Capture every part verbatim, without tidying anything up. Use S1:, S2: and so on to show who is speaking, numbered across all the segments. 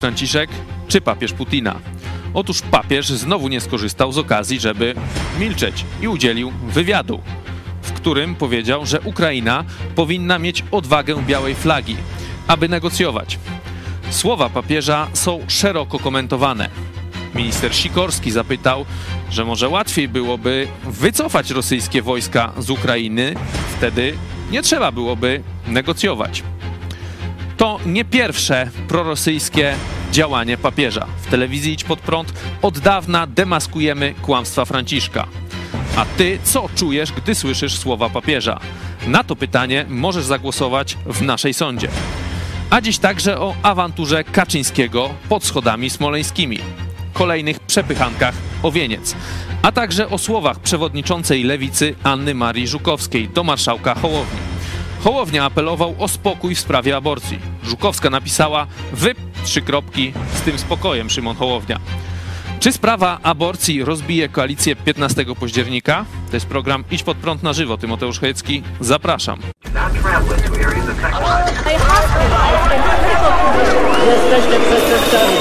S1: Franciszek czy papież Putina? Otóż papież znowu nie skorzystał z okazji, żeby milczeć i udzielił wywiadu, w którym powiedział, że Ukraina powinna mieć odwagę białej flagi, aby negocjować. Słowa papieża są szeroko komentowane. Minister Sikorski zapytał, że może łatwiej byłoby wycofać rosyjskie wojska z Ukrainy, wtedy nie trzeba byłoby negocjować. To nie pierwsze prorosyjskie działanie papieża. W telewizji Idź Pod Prąd od dawna demaskujemy kłamstwa Franciszka. A ty co czujesz, gdy słyszysz słowa papieża? Na to pytanie możesz zagłosować w naszej sądzie. A dziś także o awanturze Kaczyńskiego pod schodami smoleńskimi, kolejnych przepychankach o wieniec, a także o słowach przewodniczącej Lewicy Anny Marii Żukowskiej do marszałka Hołowni. Hołownia apelował o spokój w sprawie aborcji. Żukowska napisała: wy, trzy kropki, z tym spokojem, Szymon Hołownia. Czy sprawa aborcji rozbije koalicję piętnastego października? To jest program Idź Pod Prąd na żywo. Tymoteusz Chojecki, zapraszam.
S2: Jesteście przestępcami.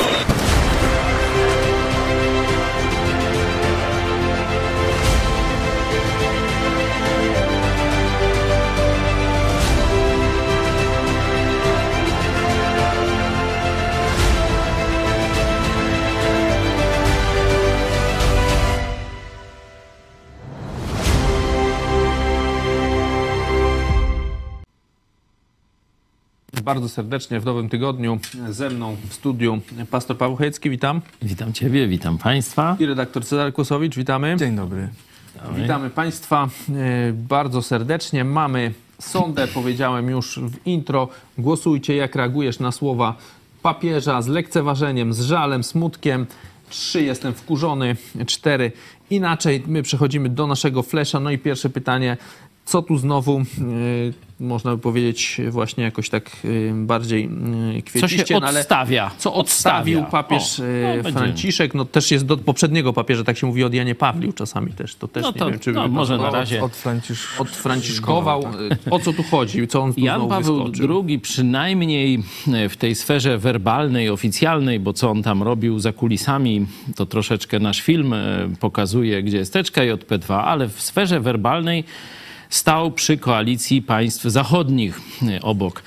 S1: Bardzo serdecznie w nowym tygodniu ze mną w studiu pastor Paweł Chojecki, witam.
S3: Witam Ciebie, witam Państwa.
S1: I redaktor Cezary Kłosowicz, witamy.
S4: Dzień dobry.
S3: Witamy,
S1: witamy Państwa bardzo serdecznie. Mamy sondę, powiedziałem już w intro. Głosujcie, jak reagujesz na słowa papieża z lekceważeniem, z żalem, smutkiem. Trzy, jestem wkurzony. Cztery, inaczej. My przechodzimy do naszego flesza. No i pierwsze pytanie. Co tu znowu, yy, można by powiedzieć, właśnie jakoś tak yy, bardziej yy, kwieciście.
S3: Co się
S1: no, ale
S3: odstawia.
S1: co odstawił
S3: odstawia.
S1: papież
S3: o,
S1: yy,
S3: no,
S1: Franciszek. No też jest do poprzedniego papieża, tak się mówi od Janie Pawlił czasami też. To też
S3: No to,
S1: nie wiem, czy
S3: no, może na razie.
S4: Od, Francisz...
S1: od Franciszkował. O co tu chodzi? Co on tu
S3: Jan
S1: znowu
S3: Paweł
S1: wyskoczył?
S3: drugi przynajmniej w tej sferze werbalnej, oficjalnej, bo co on tam robił za kulisami, to troszeczkę nasz film pokazuje, gdzie jest teczka J P dwa, ale w sferze werbalnej stał przy koalicji państw zachodnich, obok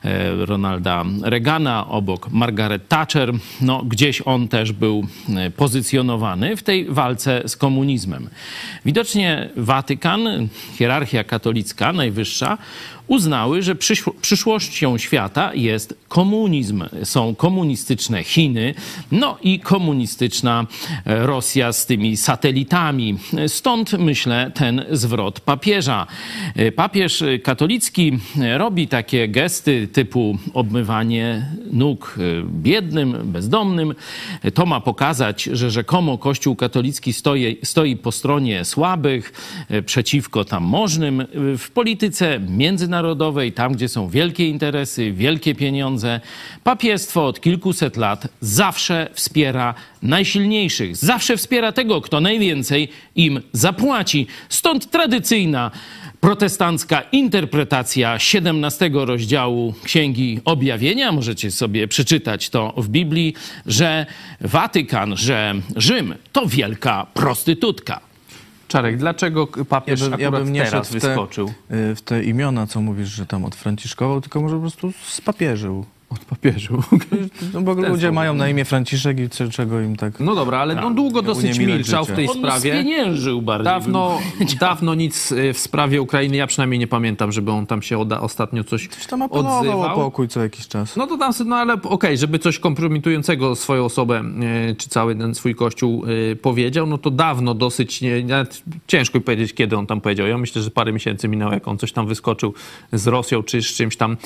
S3: Ronalda Reagana, obok Margaret Thatcher. No, gdzieś on też był pozycjonowany w tej walce z komunizmem. Widocznie Watykan, hierarchia katolicka najwyższa, uznały, że przyszłością świata jest komunizm. Są komunistyczne Chiny, no i komunistyczna Rosja z tymi satelitami. Stąd, myślę, ten zwrot papieża. Papież katolicki robi takie gesty typu obmywanie nóg biednym, bezdomnym. To ma pokazać, że rzekomo Kościół katolicki stoi, stoi po stronie słabych, przeciwko tam możnym. W polityce międzynarodowej Narodowej, tam gdzie są wielkie interesy, wielkie pieniądze. Papiestwo od kilkuset lat zawsze wspiera najsilniejszych, zawsze wspiera tego, kto najwięcej im zapłaci. Stąd tradycyjna protestancka interpretacja siedemnastego rozdziału Księgi Objawienia, możecie sobie przeczytać to w Biblii, że Watykan, że Rzym to wielka prostytutka.
S1: Czarek, dlaczego papież
S4: ja bym, ja bym nie
S1: teraz
S4: szedł w te,
S1: wyskoczył?
S4: w te imiona, co mówisz, że tam odfranciszkował, tylko może po prostu spapieżył.
S1: Od papieżu.
S4: No bo ludzie
S1: sposób.
S4: mają na imię Franciszek i c- czego im tak...
S1: No dobra, ale on długo dosyć milczał w tej
S3: On
S1: sprawie.
S3: spieniężył bardziej.
S1: Dawno, dawno nic w sprawie Ukrainy, ja przynajmniej nie pamiętam, żeby on tam się oda, ostatnio coś
S4: Coś tam apelował
S1: odzywał.
S4: o pokój co jakiś czas.
S1: No to tam, no ale okej, okay, żeby coś kompromitującego swoją osobę, e, czy cały ten swój kościół e, powiedział, no to dawno dosyć, nie, nawet ciężko powiedzieć, kiedy on tam powiedział. Ja myślę, że parę miesięcy minęło, jak on coś tam wyskoczył z Rosją, czy z czymś tam,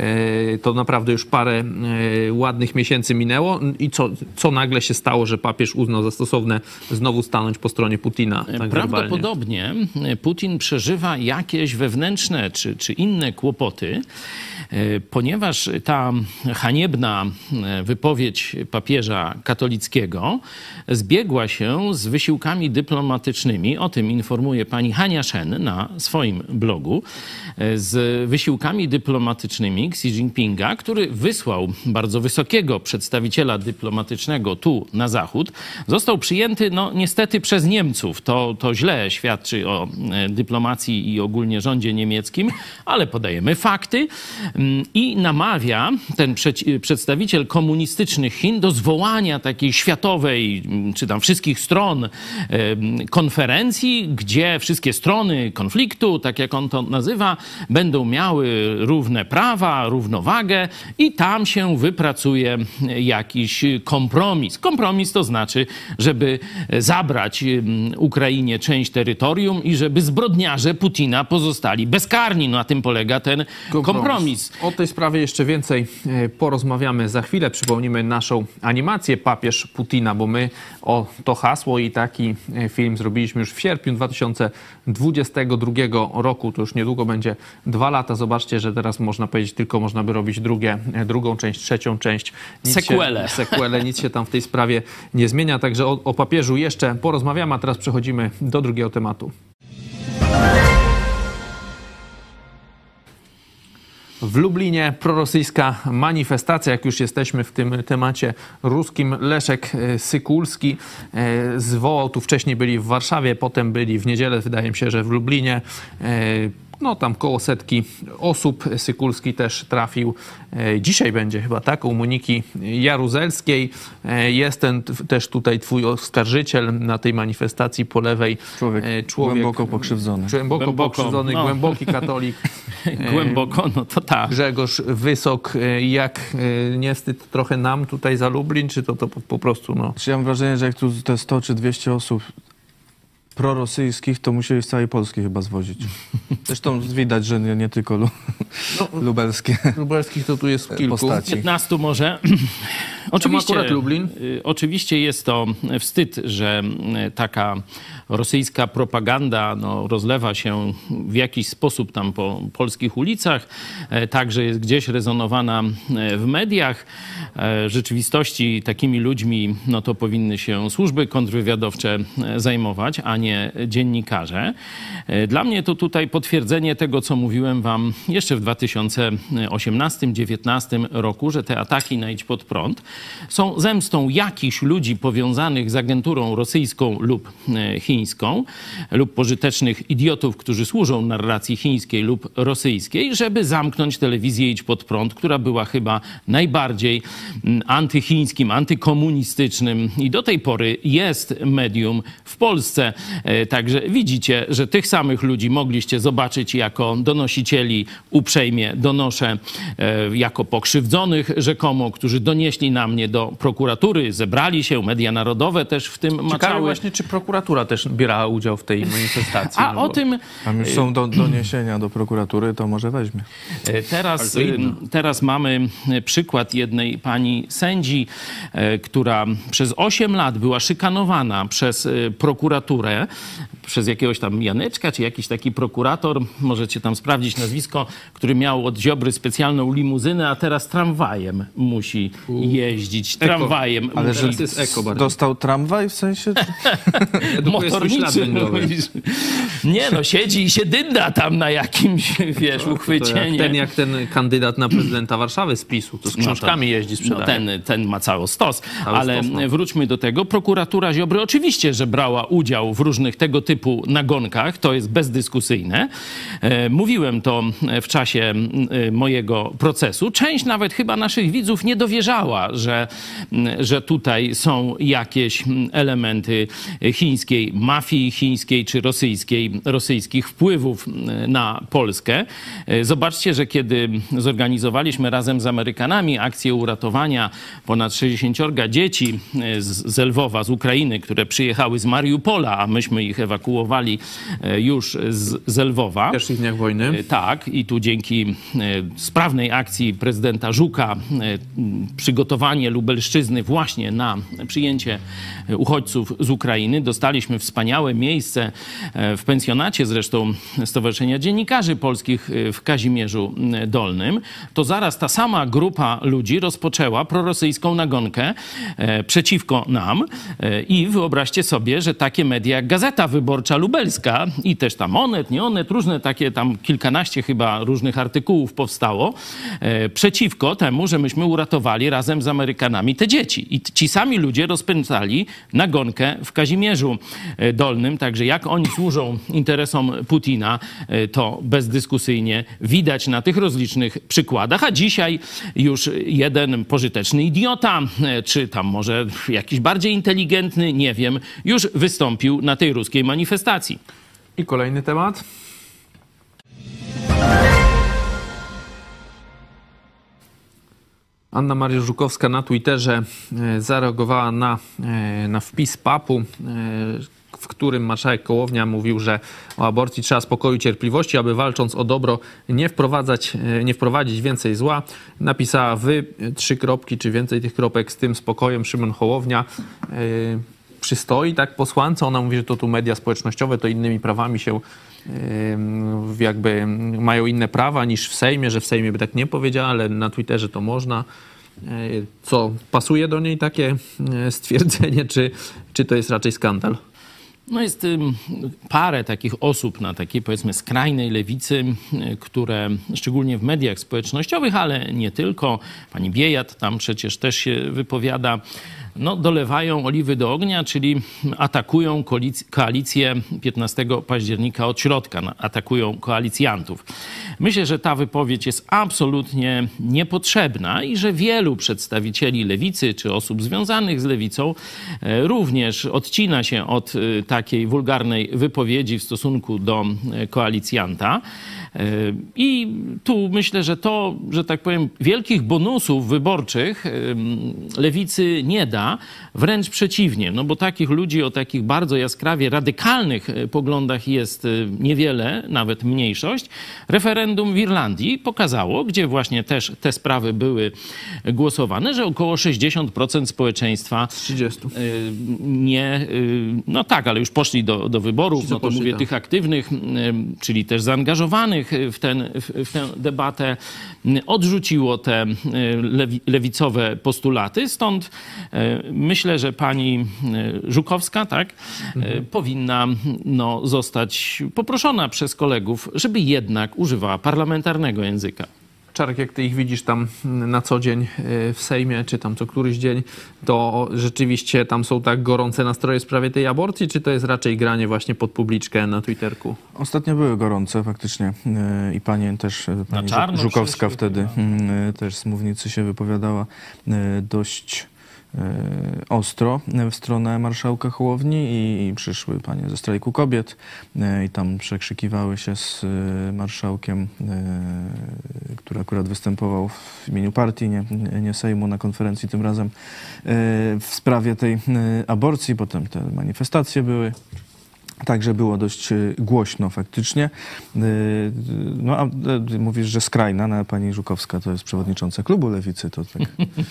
S1: e, to naprawdę już parę e, ładnych miesięcy minęło i co, co nagle się stało, że papież uznał za stosowne znowu stanąć po stronie Putina? Tak
S3: Prawdopodobnie Putin przeżywa jakieś wewnętrzne czy, czy inne kłopoty ponieważ ta haniebna wypowiedź papieża katolickiego zbiegła się z wysiłkami dyplomatycznymi, o tym informuje pani Hania Shen na swoim blogu, z wysiłkami dyplomatycznymi Xi Jinpinga, który wysłał bardzo wysokiego przedstawiciela dyplomatycznego tu na zachód. Został przyjęty, no niestety, przez Niemców. To, to źle świadczy o dyplomacji i ogólnie rządzie niemieckim, ale podajemy fakty i namawia ten przedstawiciel komunistycznych Chin do zwołania takiej światowej, czy tam wszystkich stron konferencji, gdzie wszystkie strony konfliktu, tak jak on to nazywa, będą miały równe prawa, równowagę i tam się wypracuje jakiś kompromis. Kompromis to znaczy, żeby zabrać Ukrainie część terytorium i żeby zbrodniarze Putina pozostali bezkarni. No na tym polega ten kompromis. kompromis.
S5: O tej sprawie jeszcze więcej porozmawiamy za chwilę. Przypomnimy naszą animację Papież Putina, bo my o to hasło i taki film zrobiliśmy już w sierpniu dwa tysiące dwudziestego drugiego roku. To już niedługo będzie dwa lata. Zobaczcie, że teraz można powiedzieć, tylko można by robić drugie, drugą część, trzecią część.
S3: Sequele.
S5: Sequele. Nic się tam w tej sprawie nie zmienia. Także o, o papieżu jeszcze porozmawiamy, a teraz przechodzimy do drugiego tematu. W Lublinie prorosyjska manifestacja, jak już jesteśmy w tym temacie ruskim, Leszek Sykulski zwołał, tu wcześniej byli w Warszawie, potem byli w niedzielę, wydaje mi się, że w Lublinie. No tam koło setki osób. Sykulski też trafił. Dzisiaj będzie chyba, tak? U Moniki Jaruzelskiej. Jest ten też tutaj twój oskarżyciel na tej manifestacji po lewej.
S4: Człowiek,
S5: człowiek
S4: głęboko pokrzywdzony.
S5: Głęboko,
S3: Głęboko,
S5: pokrzywdzony,
S3: no.
S5: głęboki katolik.
S3: Głęboko, no to tak.
S5: Grzegorz Wysok. Jak nie wstyd trochę nam tutaj za Lublin, czy to, to po, po prostu no...
S4: Ja mam wrażenie, że jak tu te sto czy dwieście osób prorosyjskich, to musieli z całej Polski chyba zwozić. Zresztą widać, że nie, nie tylko lu
S5: No,
S4: lubelskie
S5: lubelskich to tu jest kilku.
S4: postaci.
S3: piętnastu może. Oczywiście,
S5: akurat Lublin?
S3: y, oczywiście jest to wstyd, że y, taka rosyjska propaganda no, rozlewa się w jakiś sposób tam po polskich ulicach, e, także jest gdzieś rezonowana e, w mediach. E, w rzeczywistości takimi ludźmi no, to powinny się służby kontrwywiadowcze e, zajmować, a nie dziennikarze. E, dla mnie to tutaj potwierdzenie tego, co mówiłem wam jeszcze w dwa tysiące osiemnastym dziewiętnastym roku, że te ataki na Idź Pod Prąd są zemstą jakichś ludzi powiązanych z agenturą rosyjską lub chińską, lub pożytecznych idiotów, którzy służą narracji chińskiej lub rosyjskiej, żeby zamknąć telewizję Idź Pod Prąd, która była chyba najbardziej antychińskim, antykomunistycznym i do tej pory jest medium w Polsce. Także widzicie, że tych samych ludzi mogliście zobaczyć jako donosicieli, uprzejmie donoszę, jako pokrzywdzonych rzekomo, którzy donieśli na mnie do prokuratury, zebrali się, media narodowe też w tym
S5: Ciekawe
S3: maczały.
S5: właśnie, czy prokuratura też bierała udział w tej manifestacji.
S3: A
S5: no
S3: o
S5: bo...
S3: tym
S4: Tam już są do, doniesienia do prokuratury, to może weźmie.
S3: teraz,
S5: Ale to inne.
S3: teraz mamy przykład jednej pani sędzi, która przez osiem lat była szykanowana przez prokuraturę, przez jakiegoś tam Janeczka, czy jakiś taki prokurator, możecie tam sprawdzić nazwisko, który miał od Ziobry specjalną limuzynę, a teraz tramwajem musi jeździć. Tramwajem.
S4: Ale że
S5: Teraz jest eko bardziej.
S4: dostał tramwaj w sensie?
S3: Motorniczy. Nie no, siedzi i się dynda tam na jakimś, wiesz,
S5: To jak
S3: uchwycienie.
S5: ten, jak ten kandydat na prezydenta Warszawy z PiSu, to z książkami jeździ, sprzedaje.
S3: No ten, ten ma cały stos.
S5: Cały
S3: Ale
S5: stos, no.
S3: wróćmy do tego. Prokuratura Ziobry oczywiście, że brała udział w różnych tego typu nagonkach. To jest bezdyskusyjne. E, mówiłem to w czasie e, mojego procesu. Część nawet chyba naszych widzów nie dowierzała, że, że tutaj są jakieś elementy chińskiej mafii, chińskiej czy rosyjskiej, rosyjskich wpływów na Polskę. Zobaczcie, że kiedy zorganizowaliśmy razem z Amerykanami akcję uratowania ponad sześćdziesięciorga dzieci z, z Lwowa, z Ukrainy, które przyjechały z Mariupola, a myśmy ich ewakuowali już z, z Lwowa.
S5: W pierwszych dniach wojny.
S3: Tak, i tu dzięki sprawnej akcji prezydenta Żuka przygotowano uratowanie Lubelszczyzny właśnie na przyjęcie uchodźców z Ukrainy. Dostaliśmy wspaniałe miejsce w pensjonacie zresztą Stowarzyszenia Dziennikarzy Polskich w Kazimierzu Dolnym. To zaraz ta sama grupa ludzi rozpoczęła prorosyjską nagonkę przeciwko nam i wyobraźcie sobie, że takie media jak Gazeta Wyborcza Lubelska i też tam Onet, nie Onet, różne takie tam kilkanaście chyba różnych artykułów powstało przeciwko temu, że myśmy uratowali razem z Amerykanami te dzieci. I ci sami ludzie rozpędzali nagonkę w Kazimierzu Dolnym. Także jak oni służą interesom Putina, to bezdyskusyjnie widać na tych rozlicznych przykładach. A dzisiaj już jeden pożyteczny idiota, czy tam może jakiś bardziej inteligentny, nie wiem, już wystąpił na tej ruskiej manifestacji.
S5: I kolejny temat. Anna Maria Żukowska na Twitterze zareagowała na, na wpis papu, w którym marszałek Hołownia mówił, że o aborcji trzeba spokoju i cierpliwości, aby walcząc o dobro nie wprowadzać, nie wprowadzić więcej zła. Napisała wy, trzy kropki, czy więcej tych kropek, z tym spokojem Szymon Hołownia. Yy, przystoi tak posłance. Ona mówi, że to tu media społecznościowe to innymi prawami się yy, jakby mają inne prawa niż w Sejmie, że w Sejmie by tak nie powiedziała, ale na Twitterze to można. Yy, co, pasuje do niej takie stwierdzenie, czy, czy to jest raczej skandal?
S3: No jest y, parę takich osób na takiej, powiedzmy, skrajnej lewicy, y, które szczególnie w mediach społecznościowych, ale nie tylko, pani Biejat tam przecież też się wypowiada, no, dolewają oliwy do ognia, czyli atakują koalicję piętnastego października od środka, atakują koalicjantów. Myślę, że ta wypowiedź jest absolutnie niepotrzebna i że wielu przedstawicieli lewicy czy osób związanych z lewicą również odcina się od takiej wulgarnej wypowiedzi w stosunku do koalicjanta. I tu myślę, że to, że tak powiem, wielkich bonusów wyborczych lewicy nie da, wręcz przeciwnie, no bo takich ludzi o takich bardzo jaskrawie radykalnych poglądach jest niewiele, nawet mniejszość. Referendum w Irlandii pokazało, gdzie właśnie też te sprawy były głosowane, że około sześćdziesiąt procent społeczeństwa
S5: trzydzieści
S3: nie, no tak, ale już poszli do, do wyborów, no to
S5: poszli,
S3: mówię
S5: tak.
S3: tych aktywnych, czyli też zaangażowanych w, ten, w, w tę debatę, odrzuciło te lewi, lewicowe postulaty. Stąd myślę, że pani Żukowska, tak, mhm. powinna no, zostać poproszona przez kolegów, żeby jednak używała parlamentarnego języka.
S5: Czarek, jak ty ich widzisz tam na co dzień w Sejmie, czy tam co któryś dzień, to rzeczywiście tam są tak gorące nastroje w sprawie tej aborcji, czy to jest raczej granie właśnie pod publiczkę na Twitterku?
S4: Ostatnio były gorące faktycznie i pani też, pani
S3: czarno
S4: Żukowska
S3: przyszły,
S4: wtedy
S3: chyba.
S4: też z mównicy się wypowiadała dość ostro w stronę marszałka Hołowni i, i przyszły panie ze strajku kobiet i tam przekrzykiwały się z marszałkiem, który akurat występował w imieniu partii, nie, nie Sejmu, na konferencji tym razem w sprawie tej aborcji. Potem te manifestacje były. Także było dość głośno faktycznie. No a mówisz, że skrajna, no, a pani Żukowska to jest przewodnicząca klubu Lewicy, to tak...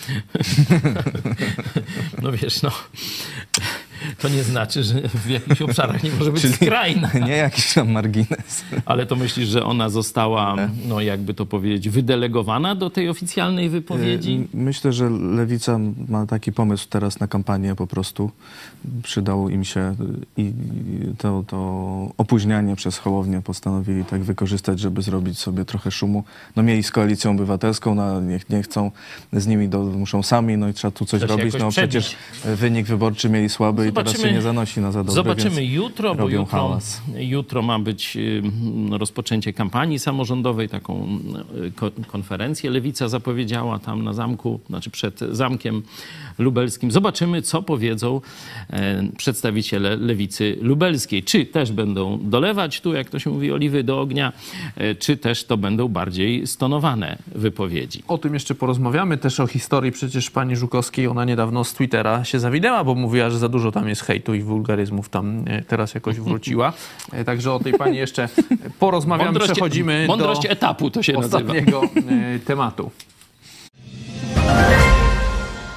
S3: No wiesz, no... To nie znaczy, że w jakichś obszarach nie może być Czyli skrajna.
S4: Nie jakiś tam margines.
S3: Ale to myślisz, że ona została, no jakby to powiedzieć, wydelegowana do tej oficjalnej wypowiedzi?
S4: Myślę, że Lewica ma taki pomysł teraz na kampanię, po prostu przydało im się i to, to opóźnianie przez Hołownię postanowili tak wykorzystać, żeby zrobić sobie trochę szumu. No mieli z Koalicją Obywatelską, no nie, nie chcą, z nimi do, muszą sami, no i trzeba tu coś
S3: Trzeba
S4: robić. No
S3: przebić.
S4: przecież wynik wyborczy mieli słaby. Zobaczymy, i teraz się nie zanosi na za dobre,
S3: zobaczymy jutro, bo jutro,
S4: hałas.
S3: jutro ma być no, rozpoczęcie kampanii samorządowej, taką ko konferencję Lewica zapowiedziała tam na zamku, znaczy przed Zamkiem Lubelskim. Zobaczymy, co powiedzą e, przedstawiciele Lewicy Lubelskiej. Czy też będą dolewać tu, jak to się mówi, oliwy do ognia, e, czy też to będą bardziej stonowane wypowiedzi.
S5: O tym jeszcze porozmawiamy, też o historii przecież pani Żukowskiej. Ona niedawno z Twittera się zawinęła, bo mówiła, że za dużo tam jest hejtu i wulgaryzmów, tam teraz jakoś wróciła. Także o tej pani jeszcze porozmawiamy,
S3: Mądrość,
S5: przechodzimy
S3: mądrość
S5: do
S3: etapu to się
S5: ostatniego
S3: nazywa.
S5: tematu.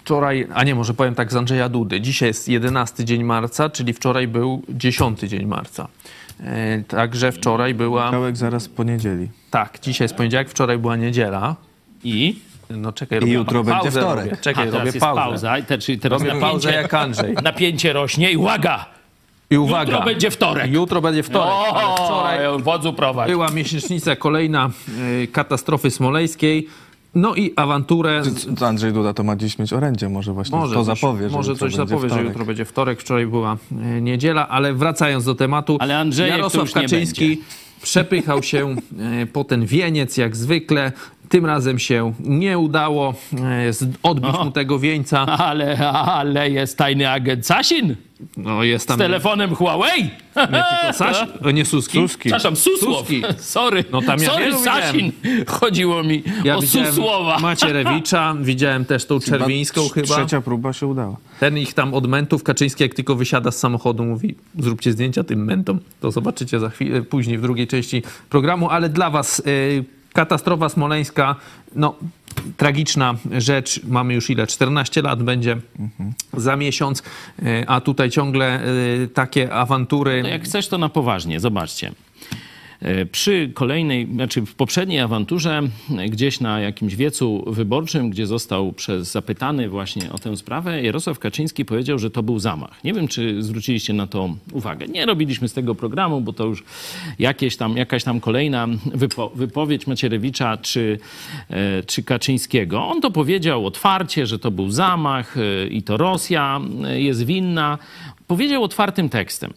S5: wczoraj, a nie, może powiem tak z Andrzeja Dudy. Dzisiaj jest jedenasty dzień marca, czyli wczoraj był dziesiąty dzień marca. E, także wczoraj była...
S4: Kawałek zaraz po niedzieli.
S5: Tak, dzisiaj jest poniedziałek, wczoraj była niedziela.
S3: I?
S5: No czekaj,
S6: I
S5: robię
S6: jutro
S5: pauzę
S6: będzie wtorek.
S5: Robię. Czekaj,
S3: A, teraz
S5: robię
S3: jest
S5: pauzę.
S3: pauza. I te, czyli teraz
S5: Robię
S3: napięcie,
S5: pauzę jak Andrzej.
S3: napięcie rośnie i uwaga!
S5: I uwaga.
S3: Jutro będzie wtorek.
S5: Jutro będzie wtorek, ale wczoraj
S3: O, wodzu prowadź.
S5: była miesięcznica kolejna y, katastrofy smoleńskiej. No i awanturę...
S4: Czy- czy Andrzej Duda to ma dziś mieć orędzie, może właśnie
S5: Może
S4: to
S5: coś,
S4: zapowie, że
S5: może
S4: jutro
S5: coś
S4: będzie
S5: zapowie, że
S4: wtorek.
S5: jutro będzie wtorek. Wczoraj była y, niedziela, ale wracając do tematu,
S3: Ale Andrzejek to
S5: Jarosław
S3: już nie
S5: Kaczyński
S3: będzie.
S5: przepychał się y, po ten wieniec jak zwykle. Tym razem się nie udało y, z- odbić
S3: O.
S5: mu tego wieńca.
S3: Ale, ale jest tajny agent Sasin
S5: No, jest
S3: z
S5: tam
S3: telefonem Huawei.
S5: nie tylko Saś, o, nie Suski.
S4: Suski.
S3: Przepraszam, Susłow.
S5: Suski.
S3: Sorry.
S5: No tam ja
S3: Sorry,
S5: wielu
S3: Sasin. Chodziło mi
S5: Ja
S3: o
S5: widziałem
S3: Susłowa.
S5: Macierewicza, widziałem też tą Czerwińską
S4: Trz-
S5: chyba.
S4: Trzecia próba się udała.
S5: Ten ich tam od mentów, Kaczyński jak tylko wysiada z samochodu mówi, zróbcie zdjęcia tym mentom. To zobaczycie za chwilę, później w drugiej części programu, ale dla was y, katastrofa smoleńska, no tragiczna rzecz. Mamy już ile? czternaście lat będzie za miesiąc, y, a tutaj ciągle y, takie awantury.
S3: No jak chcesz, to na poważnie. Zobaczcie. E, Przy kolejnej, znaczy w poprzedniej awanturze, e, gdzieś na jakimś wiecu wyborczym, gdzie został przez zapytany właśnie o tę sprawę, Jarosław Kaczyński powiedział, że to był zamach. Nie wiem, czy zwróciliście na to uwagę. Nie robiliśmy z tego programu, bo to już jakieś tam, jakaś tam kolejna wypo, wypowiedź Macierewicza czy, e, czy Kaczyńskiego. On to powiedział otwarcie, że to był zamach e, i to Rosja e, jest winna. Powiedział otwartym tekstem.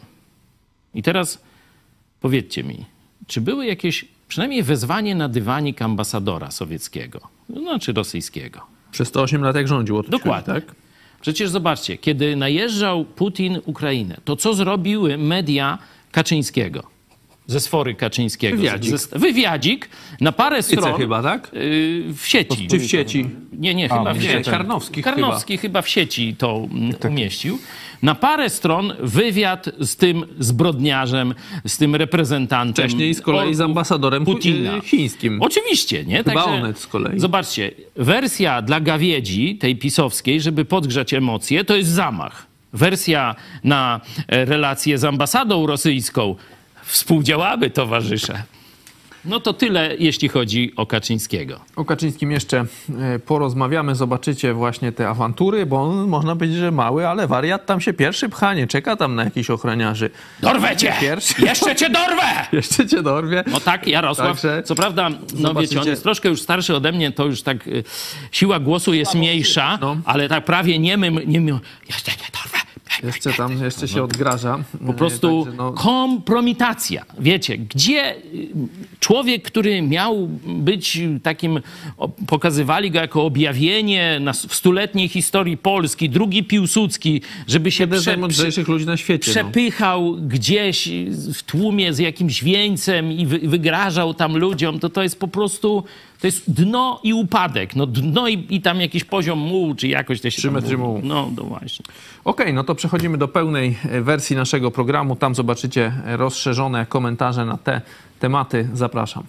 S3: I teraz powiedzcie mi, czy były jakieś, przynajmniej wezwanie na dywanik ambasadora sowieckiego, znaczy rosyjskiego?
S5: Przez sto osiem lat jak rządził. o to
S3: Dokładnie.
S5: chodzi, tak?
S3: Przecież zobaczcie, kiedy najeżdżał Putin Ukrainę, to co zrobiły media Kaczyńskiego? Ze sfory Kaczyńskiego.
S5: Wywiadzik.
S3: Ze, wywiadzik na parę
S5: Tyce
S3: stron.
S5: chyba, tak?
S3: y, w sieci.
S5: Czy w sieci?
S3: Nie, nie, chyba w
S5: nie,
S3: sieci.
S5: Karnowski
S3: Karnowski chyba. w sieci to mm, umieścił. Na parę stron wywiad z tym zbrodniarzem, z tym reprezentantem.
S5: Wcześniej z kolei z
S3: orków
S5: ambasadorem
S3: Putina.
S5: Putina. chińskim.
S3: Oczywiście, nie?
S5: Chyba Onet z kolei.
S3: Zobaczcie, wersja dla gawiedzi, tej pisowskiej, żeby podgrzać emocje, to jest zamach. Wersja na e, relacje z ambasadą rosyjską, współdziałaby, towarzysze. No to tyle, jeśli chodzi o Kaczyńskiego.
S5: O Kaczyńskim jeszcze e, porozmawiamy, zobaczycie właśnie te awantury, bo on można powiedzieć, że mały, ale wariat tam się pierwszy pcha, nie czeka tam na jakichś ochroniarzy.
S3: Dorwę cię!
S5: Pierwszy.
S3: Jeszcze cię dorwę!
S5: Jeszcze cię dorwie.
S3: No tak, Jarosław.
S5: Także
S3: Co prawda, no
S5: zobaczycie.
S3: wiecie, on jest troszkę już starszy ode mnie, to już tak y, siła głosu jest mniejsza,
S5: no.
S3: ale tak prawie niemym, niemym, jeszcze cię dorwę.
S5: Jeszcze tam, jeszcze się odgraża.
S3: Po prostu
S5: Także no,
S3: kompromitacja. Wiecie, gdzie y, człowiek, który miał być takim, o, pokazywali go jako objawienie na, w stuletniej historii Polski, drugi Piłsudski, żeby się
S5: jeden z
S3: prze,
S5: najmądrzejszych ludzi na świecie. No.
S3: przepychał gdzieś w tłumie z jakimś wieńcem i wy, wygrażał tam ludziom, to to jest po prostu, to jest dno i upadek. No dno i, i tam jakiś poziom mułu, czy jakoś to się
S5: Trzy
S3: tam
S5: metry
S3: mówi.
S5: mułu.
S3: No, no właśnie.
S5: Okej, no to przechodzimy do pełnej e, wersji naszego programu. Tam zobaczycie e, rozszerzone komentarze na te tematy. Zapraszam.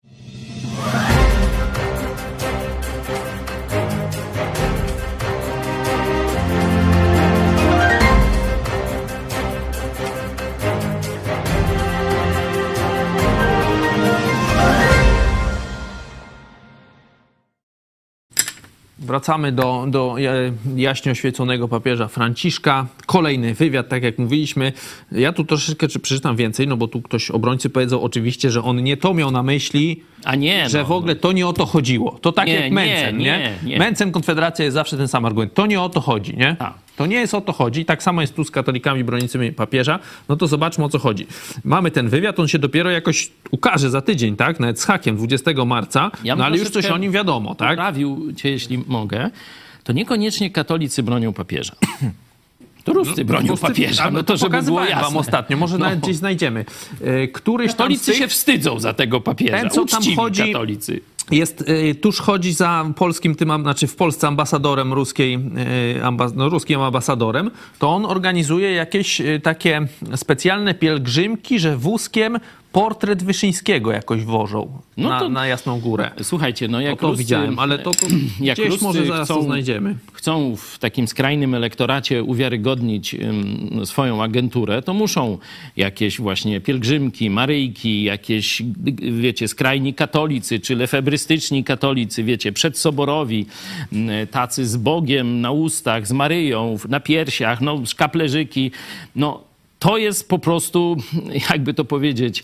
S5: Wracamy do, do e, jaśnie oświeconego papieża Franciszka. Kolejny wywiad, tak jak mówiliśmy. Ja tu troszeczkę czy przeczytam więcej, no bo tu ktoś, obrońcy powiedzą oczywiście, że on nie to miał na myśli,
S3: A nie,
S5: że
S3: no,
S5: w ogóle to nie o to chodziło. To tak
S3: Nie,
S5: jak
S3: nie,
S5: Mencen, nie?
S3: nie, nie.
S5: Mencen, Konfederacja jest zawsze ten sam argument. To nie o to chodzi, nie?
S3: Tak.
S5: To nie jest o to chodzi. Tak samo jest tu z katolikami broniącymi papieża. No to zobaczmy, o co chodzi. Mamy ten wywiad, on się dopiero jakoś ukaże za tydzień, tak? Nawet z hakiem dwudziestego marca.
S3: Ja bym
S5: No ale już coś
S3: troszeczkę
S5: o nim wiadomo, tak?
S3: Poprawił cię, jeśli mogę. To niekoniecznie katolicy bronią papieża. To Ruscy bronią
S5: Ruscy-
S3: papieża.
S5: ale
S3: No to żeby było
S5: pokazywałem
S3: jasne.
S5: wam ostatnio, może
S3: No.
S5: nawet gdzieś znajdziemy. E, Któryś tam z
S3: Katolicy
S5: tych
S3: się wstydzą za tego papieża.
S5: Ten, co tam
S3: Uczciwi
S5: chodzi-
S3: katolicy.
S5: jest, y, tuż chodzi za polskim, tym, am- znaczy w Polsce ambasadorem ruskiej, y, amba, no, ruskim ambasadorem, to on organizuje jakieś y, takie specjalne pielgrzymki, że wózkiem portret Wyszyńskiego jakoś wożą
S3: No
S5: na,
S3: to-
S5: na Jasną Górę.
S3: Słuchajcie, no jak
S5: To, to
S3: Ruscy,
S5: widziałem, ale to, to
S3: jak
S5: gdzieś
S3: Ruscy
S5: może zaraz to
S3: chcą-
S5: znajdziemy.
S3: chcą w takim skrajnym elektoracie uwiarygodnić ym, swoją agenturę, to muszą jakieś właśnie pielgrzymki, Maryjki, jakieś, wiecie, skrajni katolicy, czy lefebrystyczni katolicy, wiecie, przedsoborowi, y, tacy z Bogiem na ustach, z Maryją, na piersiach, no szkaplerzyki, no to jest po prostu, jakby to powiedzieć,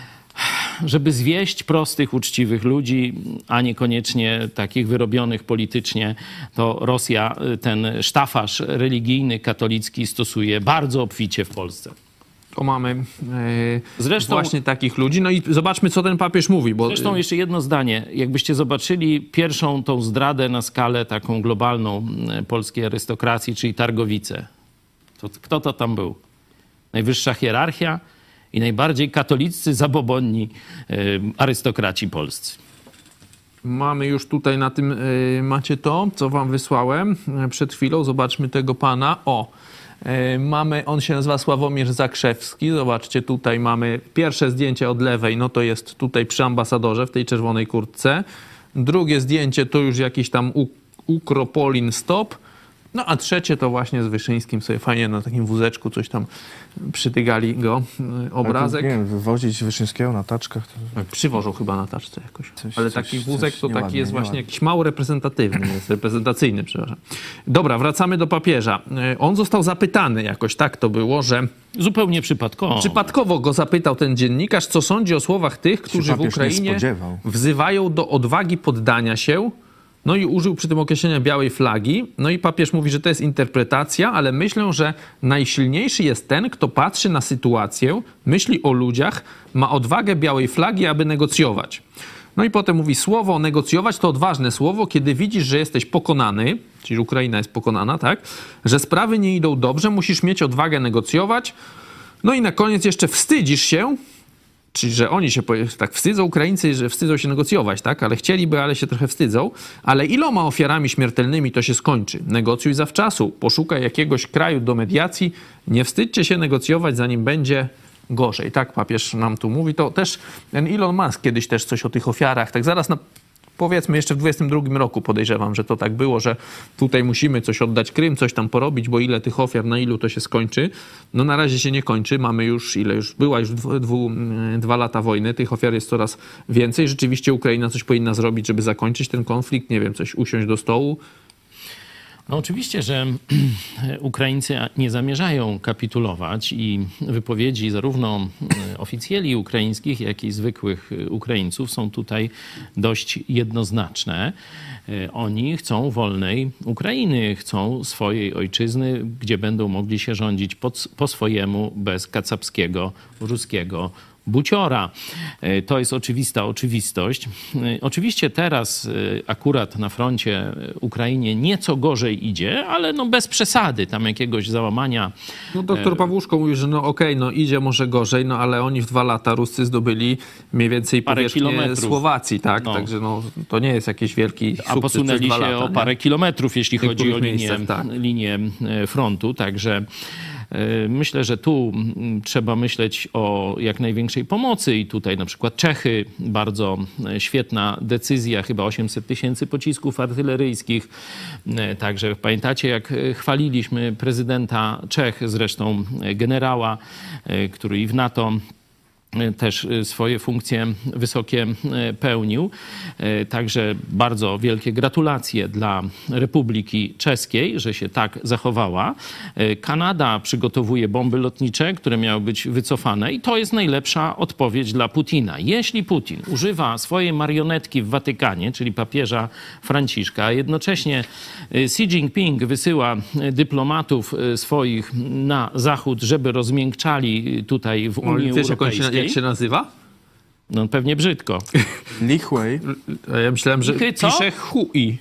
S3: żeby zwieść prostych, uczciwych ludzi, a niekoniecznie takich wyrobionych politycznie, to Rosja ten sztafaż religijny, katolicki stosuje bardzo obficie w Polsce.
S5: To mamy e,
S3: Zresztą-
S5: właśnie takich ludzi. No i zobaczmy, co ten papież mówi. Bo,
S3: Zresztą jeszcze jedno zdanie. Jakbyście zobaczyli pierwszą tą zdradę na skalę taką globalną m, polskiej arystokracji, czyli Targowice, to kto to tam był? Najwyższa hierarchia i najbardziej katoliccy, zabobonni y, arystokraci polscy.
S5: Mamy już tutaj na tym, y, macie to, co wam wysłałem y, przed chwilą. Zobaczmy tego pana. O, y, mamy, on się nazywa Sławomir Zakrzewski. Zobaczcie, tutaj mamy pierwsze zdjęcie od lewej, no to jest tutaj przy ambasadorze w tej czerwonej kurtce. Drugie zdjęcie to już jakiś tam U- Ukropolin Stop. No a trzecie to właśnie z Wyszyńskim sobie fajnie na takim wózeczku coś tam przytygali go, y, obrazek.
S4: Nie wiem, wywozić Wyszyńskiego na taczkach to...
S5: Przywożą chyba na taczce jakoś.
S4: Coś-
S5: Ale
S4: coś-
S5: taki
S4: coś
S5: wózek to taki
S4: nieładnie,
S5: jest właśnie
S4: nieładnie.
S5: jakiś mało reprezentatywny, jest reprezentacyjny, przepraszam. Dobra, wracamy do papieża. E, On został zapytany jakoś, tak to było, że
S3: Zupełnie przypadkowo.
S5: przypadkowo go zapytał ten dziennikarz, co sądzi o słowach tych, którzy w
S4: papież nie
S5: Ukrainie
S4: spodziewał.
S5: wzywają do odwagi poddania się. No i użył przy tym określenia białej flagi. No i papież mówi, że to jest interpretacja, ale myślę, że najsilniejszy jest ten, kto patrzy na sytuację, myśli o ludziach, ma odwagę białej flagi, aby negocjować. No i potem mówi, słowo negocjować to odważne słowo, kiedy widzisz, że jesteś pokonany, czyli Ukraina jest pokonana, tak? Że sprawy nie idą dobrze, musisz mieć odwagę negocjować. No i na koniec jeszcze wstydzisz się, czyli że oni się powie- tak wstydzą, Ukraińcy, że wstydzą się negocjować, tak? Ale chcieliby, ale się trochę wstydzą. Ale iloma ofiarami śmiertelnymi to się skończy? Negocjuj zawczasu, poszukaj jakiegoś kraju do mediacji, nie wstydźcie się negocjować, zanim będzie gorzej. Tak papież nam tu mówi. To też ten Elon Musk kiedyś też coś o tych ofiarach, tak zaraz na powiedzmy jeszcze w dwudziestym drugim roku podejrzewam, że to tak było, że tutaj musimy coś oddać Krym, coś tam porobić, bo ile tych ofiar, na ilu to się skończy. No na razie się nie kończy. Mamy już, ile już była już dwu, dwu, dwa lata wojny. Tych ofiar jest coraz więcej. Rzeczywiście Ukraina coś powinna zrobić, żeby zakończyć ten konflikt. Nie wiem, coś usiąść do stołu.
S3: No oczywiście, że Ukraińcy nie zamierzają kapitulować i wypowiedzi zarówno oficjeli ukraińskich, jak i zwykłych Ukraińców są tutaj dość jednoznaczne. Oni chcą wolnej Ukrainy, chcą swojej ojczyzny, gdzie będą mogli się rządzić po, po swojemu, bez kacapskiego, ruskiego buciora. To jest oczywista oczywistość. Oczywiście teraz akurat na froncie Ukrainie nieco gorzej idzie, ale no bez przesady, tam jakiegoś załamania.
S5: No doktor Pawłuszko mówi, że no okej, no idzie może gorzej, no ale oni w dwa lata Ruscy zdobyli mniej więcej
S3: Parę
S5: powierzchnię
S3: kilometrów.
S5: Słowacji, tak?
S3: No.
S5: Także no to nie jest jakiś wielki sukces
S3: A posunęli
S5: przez dwa
S3: się
S5: lata,
S3: o
S5: nie?
S3: parę kilometrów, jeśli
S5: W
S3: chodzi o
S5: niektórych
S3: linię,
S5: miejscach, tak.
S3: linię frontu, także e, myślę, że tu mm, trzeba myśleć o jak największej pomocy i tutaj na przykład Czechy, bardzo e, świetna decyzja, chyba osiemset tysięcy pocisków artyleryjskich. E, Także pamiętacie, jak e, chwaliliśmy prezydenta Czech, zresztą e, generała, e, który i w NATO też swoje funkcje wysokie pełnił. Także bardzo wielkie gratulacje dla Republiki Czeskiej, że się tak zachowała. Kanada przygotowuje bomby lotnicze, które miały być wycofane i to jest najlepsza odpowiedź dla Putina. Jeśli Putin używa swojej marionetki w Watykanie, czyli papieża Franciszka, a jednocześnie Xi Jinping wysyła dyplomatów swoich na zachód, żeby rozmiękczali tutaj w Unii
S5: Wiesz, jak, on się,
S3: Europejskiej.
S5: jak się nazywa?
S3: No pewnie brzydko.
S4: Lichwej.
S5: A ja myślałem, że
S3: Lichy co?
S5: pisze hui.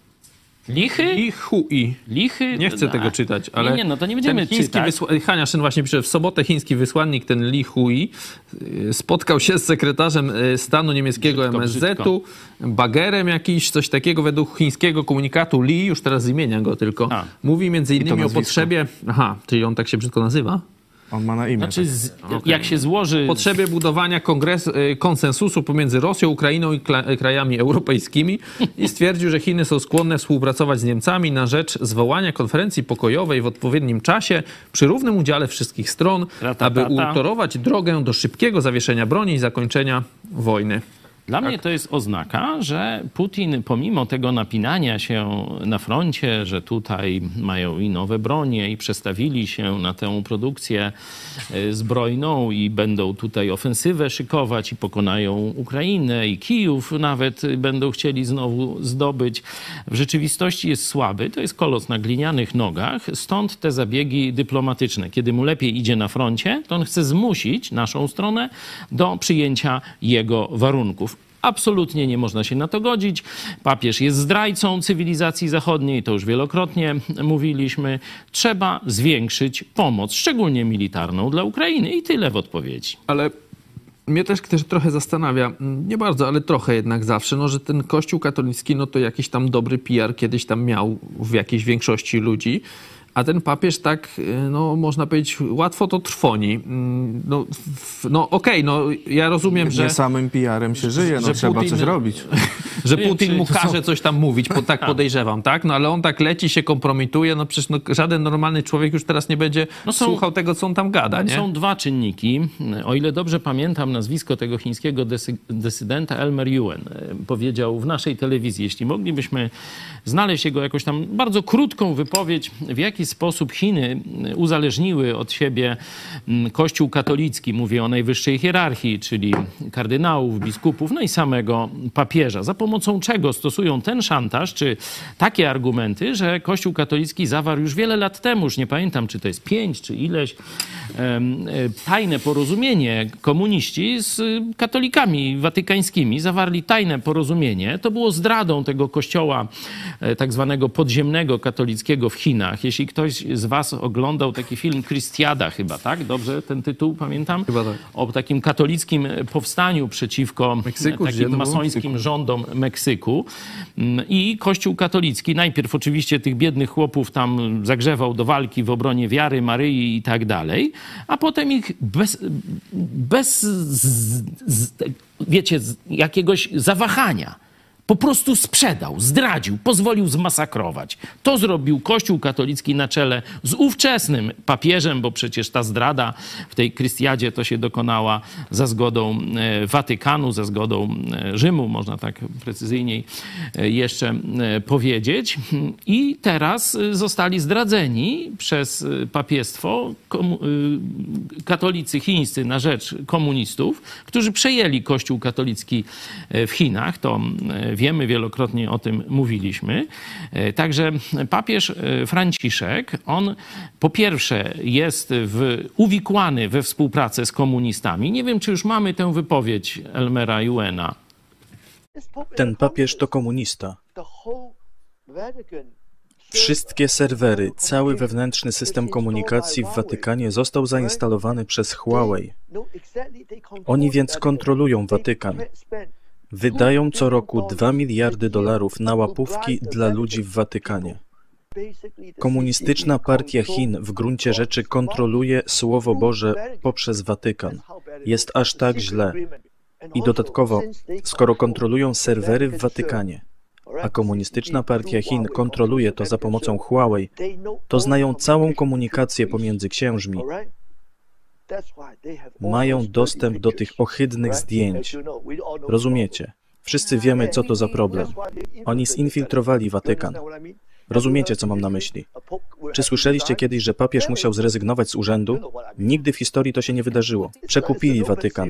S3: Lichy?
S5: I hui.
S3: Lichy?
S5: Nie chcę
S3: A,
S5: tego czytać, ale
S3: Nie, nie, no to nie będziemy
S5: ten chiński
S3: czytać.
S5: wysła- Hania Szyn właśnie pisze, w sobotę chiński wysłannik, ten Li Hui, y, spotkał się z sekretarzem y, stanu niemieckiego
S3: Brzydko,
S5: M S Z-u, Bagerem jakiś, coś takiego według chińskiego komunikatu. Li, już teraz imienia go tylko,
S3: A.
S5: mówi między innymi o
S4: nazwisko.
S5: potrzebie... Aha, czyli on tak się brzydko nazywa?
S4: On ma na imię.
S3: Znaczy, z, jak się złoży...
S5: W potrzebie budowania kongres, y, konsensusu pomiędzy Rosją, Ukrainą i kla, krajami europejskimi i stwierdził, że Chiny są skłonne współpracować z Niemcami na rzecz zwołania konferencji pokojowej w odpowiednim czasie przy równym udziale wszystkich stron,
S3: Ra-ta-ta-ta.
S5: aby utorować drogę do szybkiego zawieszenia broni i zakończenia wojny.
S3: Dla mnie to jest oznaka, że Putin pomimo tego napinania się na froncie, że tutaj mają i nowe bronie i przestawili się na tę produkcję y, zbrojną i będą tutaj ofensywę szykować i pokonają Ukrainę i Kijów nawet będą chcieli znowu zdobyć. W rzeczywistości jest słaby, to jest kolos na glinianych nogach, stąd te zabiegi dyplomatyczne. Kiedy mu lepiej idzie na froncie, to on chce zmusić naszą stronę do przyjęcia jego warunków. Absolutnie nie można się na to godzić. Papież jest zdrajcą cywilizacji zachodniej, to już wielokrotnie mówiliśmy. Trzeba zwiększyć pomoc, szczególnie militarną dla Ukrainy i tyle w odpowiedzi.
S5: Ale mnie też, też trochę zastanawia, nie bardzo, ale trochę jednak zawsze, no, że ten Kościół katolicki, no to jakiś tam dobry P R kiedyś tam miał w jakiejś większości ludzi. A ten papież tak, no można powiedzieć, łatwo to trwoni. No, f- no okej, okay, no ja rozumiem,
S4: Nie
S5: że...
S4: samym P R-em się żyje, no
S5: że
S4: trzeba
S5: Putin-
S4: coś robić.
S5: Że
S3: Wiem,
S5: Putin
S3: czy
S5: mu
S3: to
S5: każe
S3: są-
S5: coś tam mówić, bo tak podejrzewam, tak? No ale on tak leci, się kompromituje, no przecież no, żaden normalny człowiek już teraz nie będzie
S3: No są-
S5: słuchał tego, co on tam gada, nie?
S3: Są dwa czynniki. O ile dobrze pamiętam nazwisko tego chińskiego desy- dysydenta, Elmer Yuen, powiedział w naszej telewizji, jeśli moglibyśmy znaleźć jego jakąś tam bardzo krótką wypowiedź, w jaki sposób Chiny uzależniły od siebie Kościół katolicki, mówię o najwyższej hierarchii, czyli kardynałów, biskupów, no i samego papieża. Za pomocą czego stosują ten szantaż, czy takie argumenty, że Kościół katolicki zawarł już wiele lat temu, już nie pamiętam, czy to jest pięć, czy ileś, em, tajne porozumienie, komuniści z katolikami watykańskimi zawarli tajne porozumienie. To było zdradą tego kościoła e, tak zwanego podziemnego katolickiego w Chinach. Jeśli ktoś z was oglądał taki film Christiada chyba, tak? Dobrze ten tytuł pamiętam?
S5: Chyba tak.
S3: O takim katolickim powstaniu przeciwko
S5: Meksyku, gdzie to
S3: takim
S5: było?
S3: masońskim rządom Meksyku. I Kościół katolicki najpierw oczywiście tych biednych chłopów tam zagrzewał do walki w obronie wiary, Maryi i tak dalej, a potem ich bez, bez z, z, wiecie, z jakiegoś zawahania po prostu sprzedał, zdradził, pozwolił zmasakrować. To zrobił Kościół katolicki na czele z ówczesnym papieżem, bo przecież ta zdrada w tej Krystiadzie to się dokonała za zgodą e, Watykanu, za zgodą e, Rzymu, można tak precyzyjniej e, jeszcze e, powiedzieć. I teraz e, zostali zdradzeni przez e, papiestwo komu- e, katolicy chińscy na rzecz komunistów, którzy przejęli Kościół katolicki e, w Chinach. To e, wiemy, wielokrotnie o tym mówiliśmy. Także papież Franciszek, on po pierwsze jest w, uwikłany we współpracę z komunistami. Nie wiem, czy już mamy tę wypowiedź Elmera Yuena.
S6: Ten papież to komunista. Wszystkie serwery, cały wewnętrzny system komunikacji w Watykanie został zainstalowany przez Huawei. Oni więc kontrolują Watykan. Wydają co roku dwa miliardy dolarów na łapówki dla ludzi w Watykanie. Komunistyczna partia Chin w gruncie rzeczy kontroluje Słowo Boże poprzez Watykan. Jest aż tak źle. I dodatkowo, skoro kontrolują serwery w Watykanie, a komunistyczna partia Chin kontroluje to za pomocą Huawei, to znają całą komunikację pomiędzy księżmi. Mają dostęp do tych ohydnych zdjęć. Rozumiecie? Wszyscy wiemy, co to za problem. Oni zinfiltrowali Watykan. Rozumiecie, co mam na myśli? Czy słyszeliście kiedyś, że papież musiał zrezygnować z urzędu? Nigdy w historii to się nie wydarzyło. Przekupili Watykan.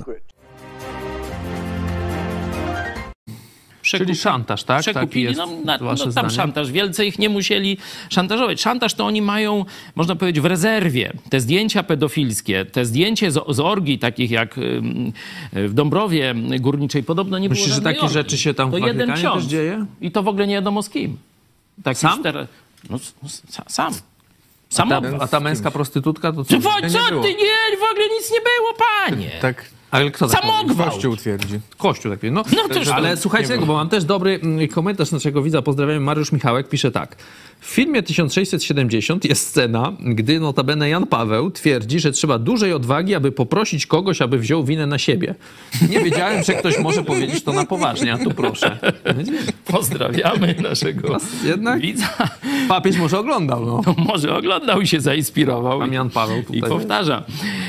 S5: Czyli szantaż, tak? Taki
S3: Przekupili,
S5: jest
S3: no, na,
S5: wasze
S3: no tam
S5: zdanie?
S3: szantaż. Wielce ich nie musieli szantażować. Szantaż to oni mają, można powiedzieć, w rezerwie. Te zdjęcia pedofilskie, te zdjęcie z, z orgii, takich jak ym, w Dąbrowie Górniczej, podobno nie było
S5: Myślisz, że
S3: żadnej
S5: takie
S3: orgii.
S5: rzeczy się tam w
S3: To jeden
S5: Watykanie
S3: ksiądz.
S5: też dzieje?
S3: I to w ogóle nie wiadomo z kim. Taki
S5: Sam?
S3: Cztery... No, s- s- sam.
S5: A
S3: Sam.
S5: ta, a ta męska prostytutka to co?
S3: Co, co
S4: nie było.
S3: ty? Nie, w ogóle nic nie było, panie.
S4: Tak,
S5: Ale kto tak mówi?
S3: Samogwałt!
S4: Kościół twierdzi.
S5: Kościół tak wie. No,
S3: No to już
S5: ale
S3: to
S5: słuchajcie tego, bo mam też dobry mm, komentarz naszego widza. Pozdrawiam, Mariusz Michałek pisze tak. W filmie tysiąc sześćset siedemdziesiąt jest scena, gdy notabene Jan Paweł twierdzi, że trzeba dużej odwagi, aby poprosić kogoś, aby wziął winę na siebie. Nie wiedziałem, że ktoś może powiedzieć to na poważnie, a tu proszę.
S3: Pozdrawiamy naszego
S5: Jednak
S3: widza.
S5: papież może oglądał, no.
S3: No, może oglądał i się zainspirował.
S5: Tam Jan Paweł tutaj.
S3: I powtarza.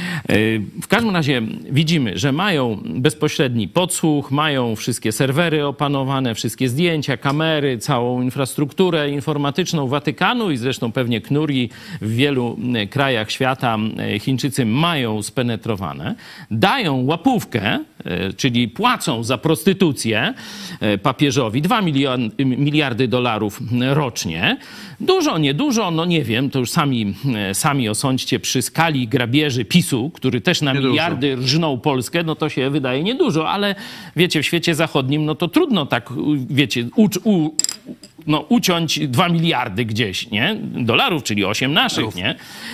S3: W każdym razie widzimy, że mają bezpośredni podsłuch, mają wszystkie serwery opanowane, wszystkie zdjęcia, kamery, całą infrastrukturę informatyczną Watykanu i zresztą pewnie knurgi w wielu krajach świata Chińczycy mają spenetrowane. Dają łapówkę, czyli płacą za prostytucję papieżowi dwa miliardy dolarów rocznie. Dużo, niedużo, no nie wiem, to już sami, sami osądźcie przy skali grabieży PiSu, który też na
S5: Niedużo.
S3: miliardy rżnął Polskę, no to się wydaje niedużo, ale wiecie, w świecie zachodnim, no to trudno tak, wiecie, ucz, u, no, uciąć dwa miliardy gdzieś, nie? Dolarów, czyli osiem naszych, nie?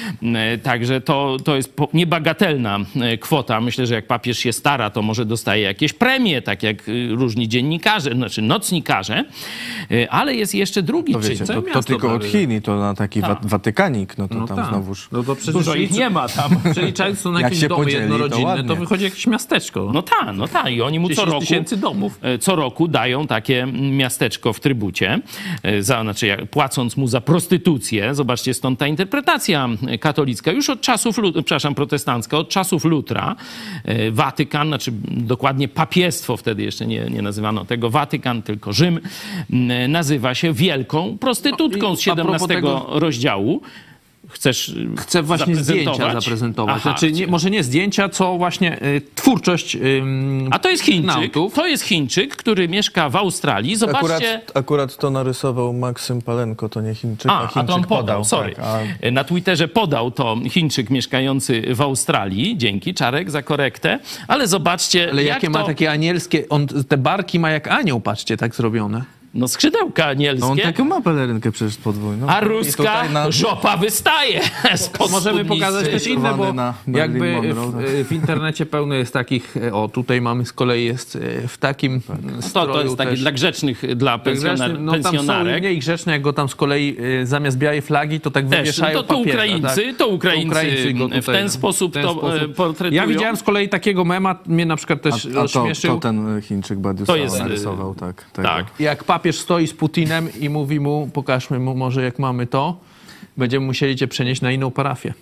S3: Także to, to jest niebagatelna kwota. Myślę, że jak papież się stara, to może dostaje jakieś premie, tak jak różni dziennikarze, znaczy nocnikarze, ale jest jeszcze drugi
S4: To wiecie,
S3: czynnik.
S4: to, to
S5: miasto
S4: tylko od
S5: prawie.
S4: Chin i to na taki wa- Watykanik, no to
S5: No
S4: tam
S5: tak.
S4: znowuż...
S5: No to przecież
S3: Dużo ich nie ma tam.
S5: Przeliczając to na
S4: Jak
S5: jakieś
S4: się
S5: domy
S4: podzieli, to
S5: jednorodzinne, to,
S4: ładnie.
S5: wychodzi jakieś miasteczko.
S3: No tak, no tak. I oni mu co
S5: dziesięć
S3: roku,
S5: tysięcy domów.
S3: co roku dają takie miasteczko w trybucie, za, znaczy jak- płacąc mu za prostytucję. Zobaczcie, stąd ta interpretacja katolicka. Już od czasów, Lu- przepraszam, protestancka, od czasów Lutra. e, Watykan, znaczy dokładnie papiestwo, wtedy jeszcze nie, nie nazywano tego Watykan, tylko Rzym, m, nazywa się wielką prostytutką
S5: No i
S3: z
S5: a propos
S3: siedemnastego
S5: tego-
S3: rozdziału. Chcesz
S5: Chcę właśnie zdjęcia
S3: zaprezentować?
S5: zaprezentować.
S3: Aha,
S5: Znaczy, nie, może nie zdjęcia, co właśnie y, twórczość ym,
S3: A to jest Chińczyk.
S5: nautów.
S3: To jest Chińczyk, który mieszka w Australii. Zobaczcie.
S4: Akurat, akurat to narysował Maksym Palenko, to nie Chińczyk, a,
S3: A, a
S4: Chińczyk
S3: to on podał,
S4: podał.
S3: sorry.
S4: Tak, a
S3: Na Twitterze podał to Chińczyk mieszkający w Australii. Dzięki, Czarek, za korektę. Ale zobaczcie,
S5: Ale
S3: jak
S5: jakie
S3: to...
S5: ma takie anielskie, on te barki ma jak anioł, patrzcie, tak zrobione.
S3: No skrzydełka anielskie.
S4: no on taką ma pelerynkę przecież podwójną.
S3: A
S4: I
S3: ruska
S4: tutaj na-
S3: żopa wystaje spod
S5: Możemy
S3: spódnicy.
S5: pokazać też inne, bo
S4: na Marilyn
S5: jakby
S4: Monroe,
S5: w,
S4: tak.
S5: w internecie pełno jest takich, o tutaj mamy z kolei jest e, w takim
S3: To,
S5: stroju
S3: to jest takie
S5: też.
S3: dla grzecznych, dla pensjonar-
S5: Grzeczny, no tam są
S3: pensjonarek.
S5: mniej grzeczne, jak go tam z kolei e, zamiast białej flagi, to tak
S3: Też,
S5: wywieszają
S3: to, to
S5: papieża,
S3: Ukraińcy,
S5: tak?
S3: to Ukraińcy,
S5: go
S3: w
S5: tutaj,
S3: ten
S5: no,
S3: sposób
S5: w ten
S3: to
S5: sposób.
S3: e, portretują.
S5: Ja widziałem z kolei takiego mema, mnie na przykład też
S4: A, a to,
S5: rozśmieszył.
S4: to ten Chińczyk Badius
S3: To jest,
S4: narysował, tak. Tego.
S3: tak.
S5: Jak papież stoi z Putinem i mówi mu, pokażmy mu może jak mamy to, będziemy musieli cię przenieść na inną parafię.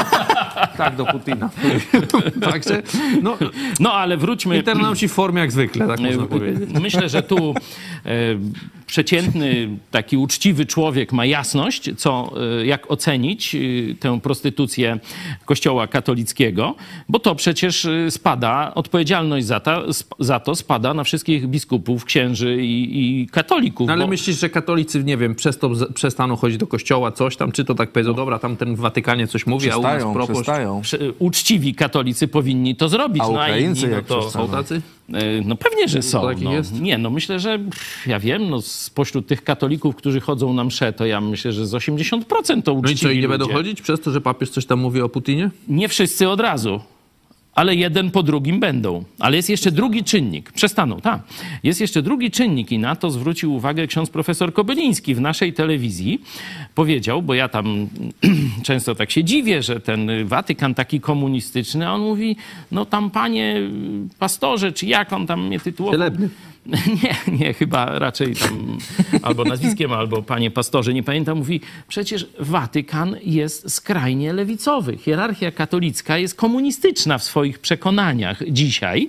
S5: Tak, do Putina. Także, no,
S3: No ale wróćmy...
S5: internauci w formie jak zwykle, tak można powiedzieć.
S3: Myślę, że tu e, przeciętny, taki uczciwy człowiek ma jasność, co, e, jak ocenić e, tę prostytucję Kościoła katolickiego, bo to przecież e, spada, odpowiedzialność za, ta, sp- za to spada na wszystkich biskupów, księży i, i katolików.
S5: No, ale
S3: bo-
S5: myślisz, że katolicy, nie wiem, przestą, przestaną chodzić do kościoła, coś tam, czy to tak powiedzą, dobra, tam ten w Watykanie coś mówi, a u nas
S4: Przestają,
S5: proboszcz...
S4: przestają.
S3: Prze- uczciwi katolicy powinni to zrobić.
S4: A
S3: no,
S4: Ukraińcy
S3: inni, no
S4: jak
S3: to,
S4: przestaną?
S5: Są tacy?
S3: E, No pewnie, że są.
S5: takich
S3: No.
S5: jest?
S3: Nie, no myślę, że pff, ja wiem, no spośród tych katolików, którzy chodzą na msze, to ja myślę, że z osiemdziesiąt procent to
S5: No i
S3: uczciwi
S5: co, i nie
S3: ludzie.
S5: będą chodzić przez to, że papież coś tam mówi o Putinie?
S3: Nie wszyscy od razu, ale jeden po drugim będą. Ale jest jeszcze drugi czynnik. Przestaną, tak. Jest jeszcze drugi czynnik i na to zwrócił uwagę ksiądz profesor Kobyliński w naszej telewizji. Powiedział, bo ja tam często tak się dziwię, że ten Watykan taki komunistyczny, a on mówi, no tam panie pastorze, czy jak on tam mnie tytułował?
S5: Cielebny.
S3: Nie, nie, chyba raczej tam albo nazwiskiem, albo panie pastorze, nie pamiętam, mówi, przecież Watykan jest skrajnie lewicowy. Hierarchia katolicka jest komunistyczna w swoich przekonaniach dzisiaj.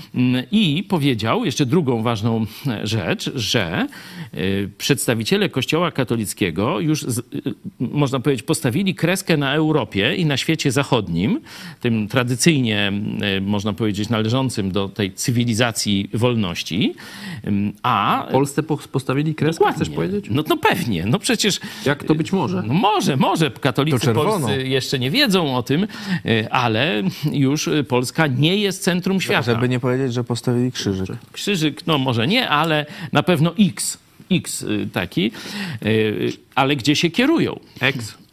S3: I powiedział jeszcze drugą ważną rzecz, że y, przedstawiciele Kościoła katolickiego już, z, y, można powiedzieć, postawili kreskę na Europie i na świecie zachodnim, tym tradycyjnie, y, można powiedzieć, należącym do tej cywilizacji wolności, y, a...
S5: W Polsce po- postawili kreskę,
S3: Dokładnie.
S5: chcesz powiedzieć?
S3: No, no pewnie, no przecież...
S5: Jak to być może?
S3: No może, może.
S4: To
S3: Katolicy
S4: czerwono.
S3: polscy jeszcze nie wiedzą o tym, y, ale już Polska nie jest centrum świata.
S4: Żeby nie powiedzieć, że postawili krzyżyk.
S3: Krzyżyk, no może nie, ale na pewno X. X y, taki, y, ale gdzie się kierują?
S5: Ex.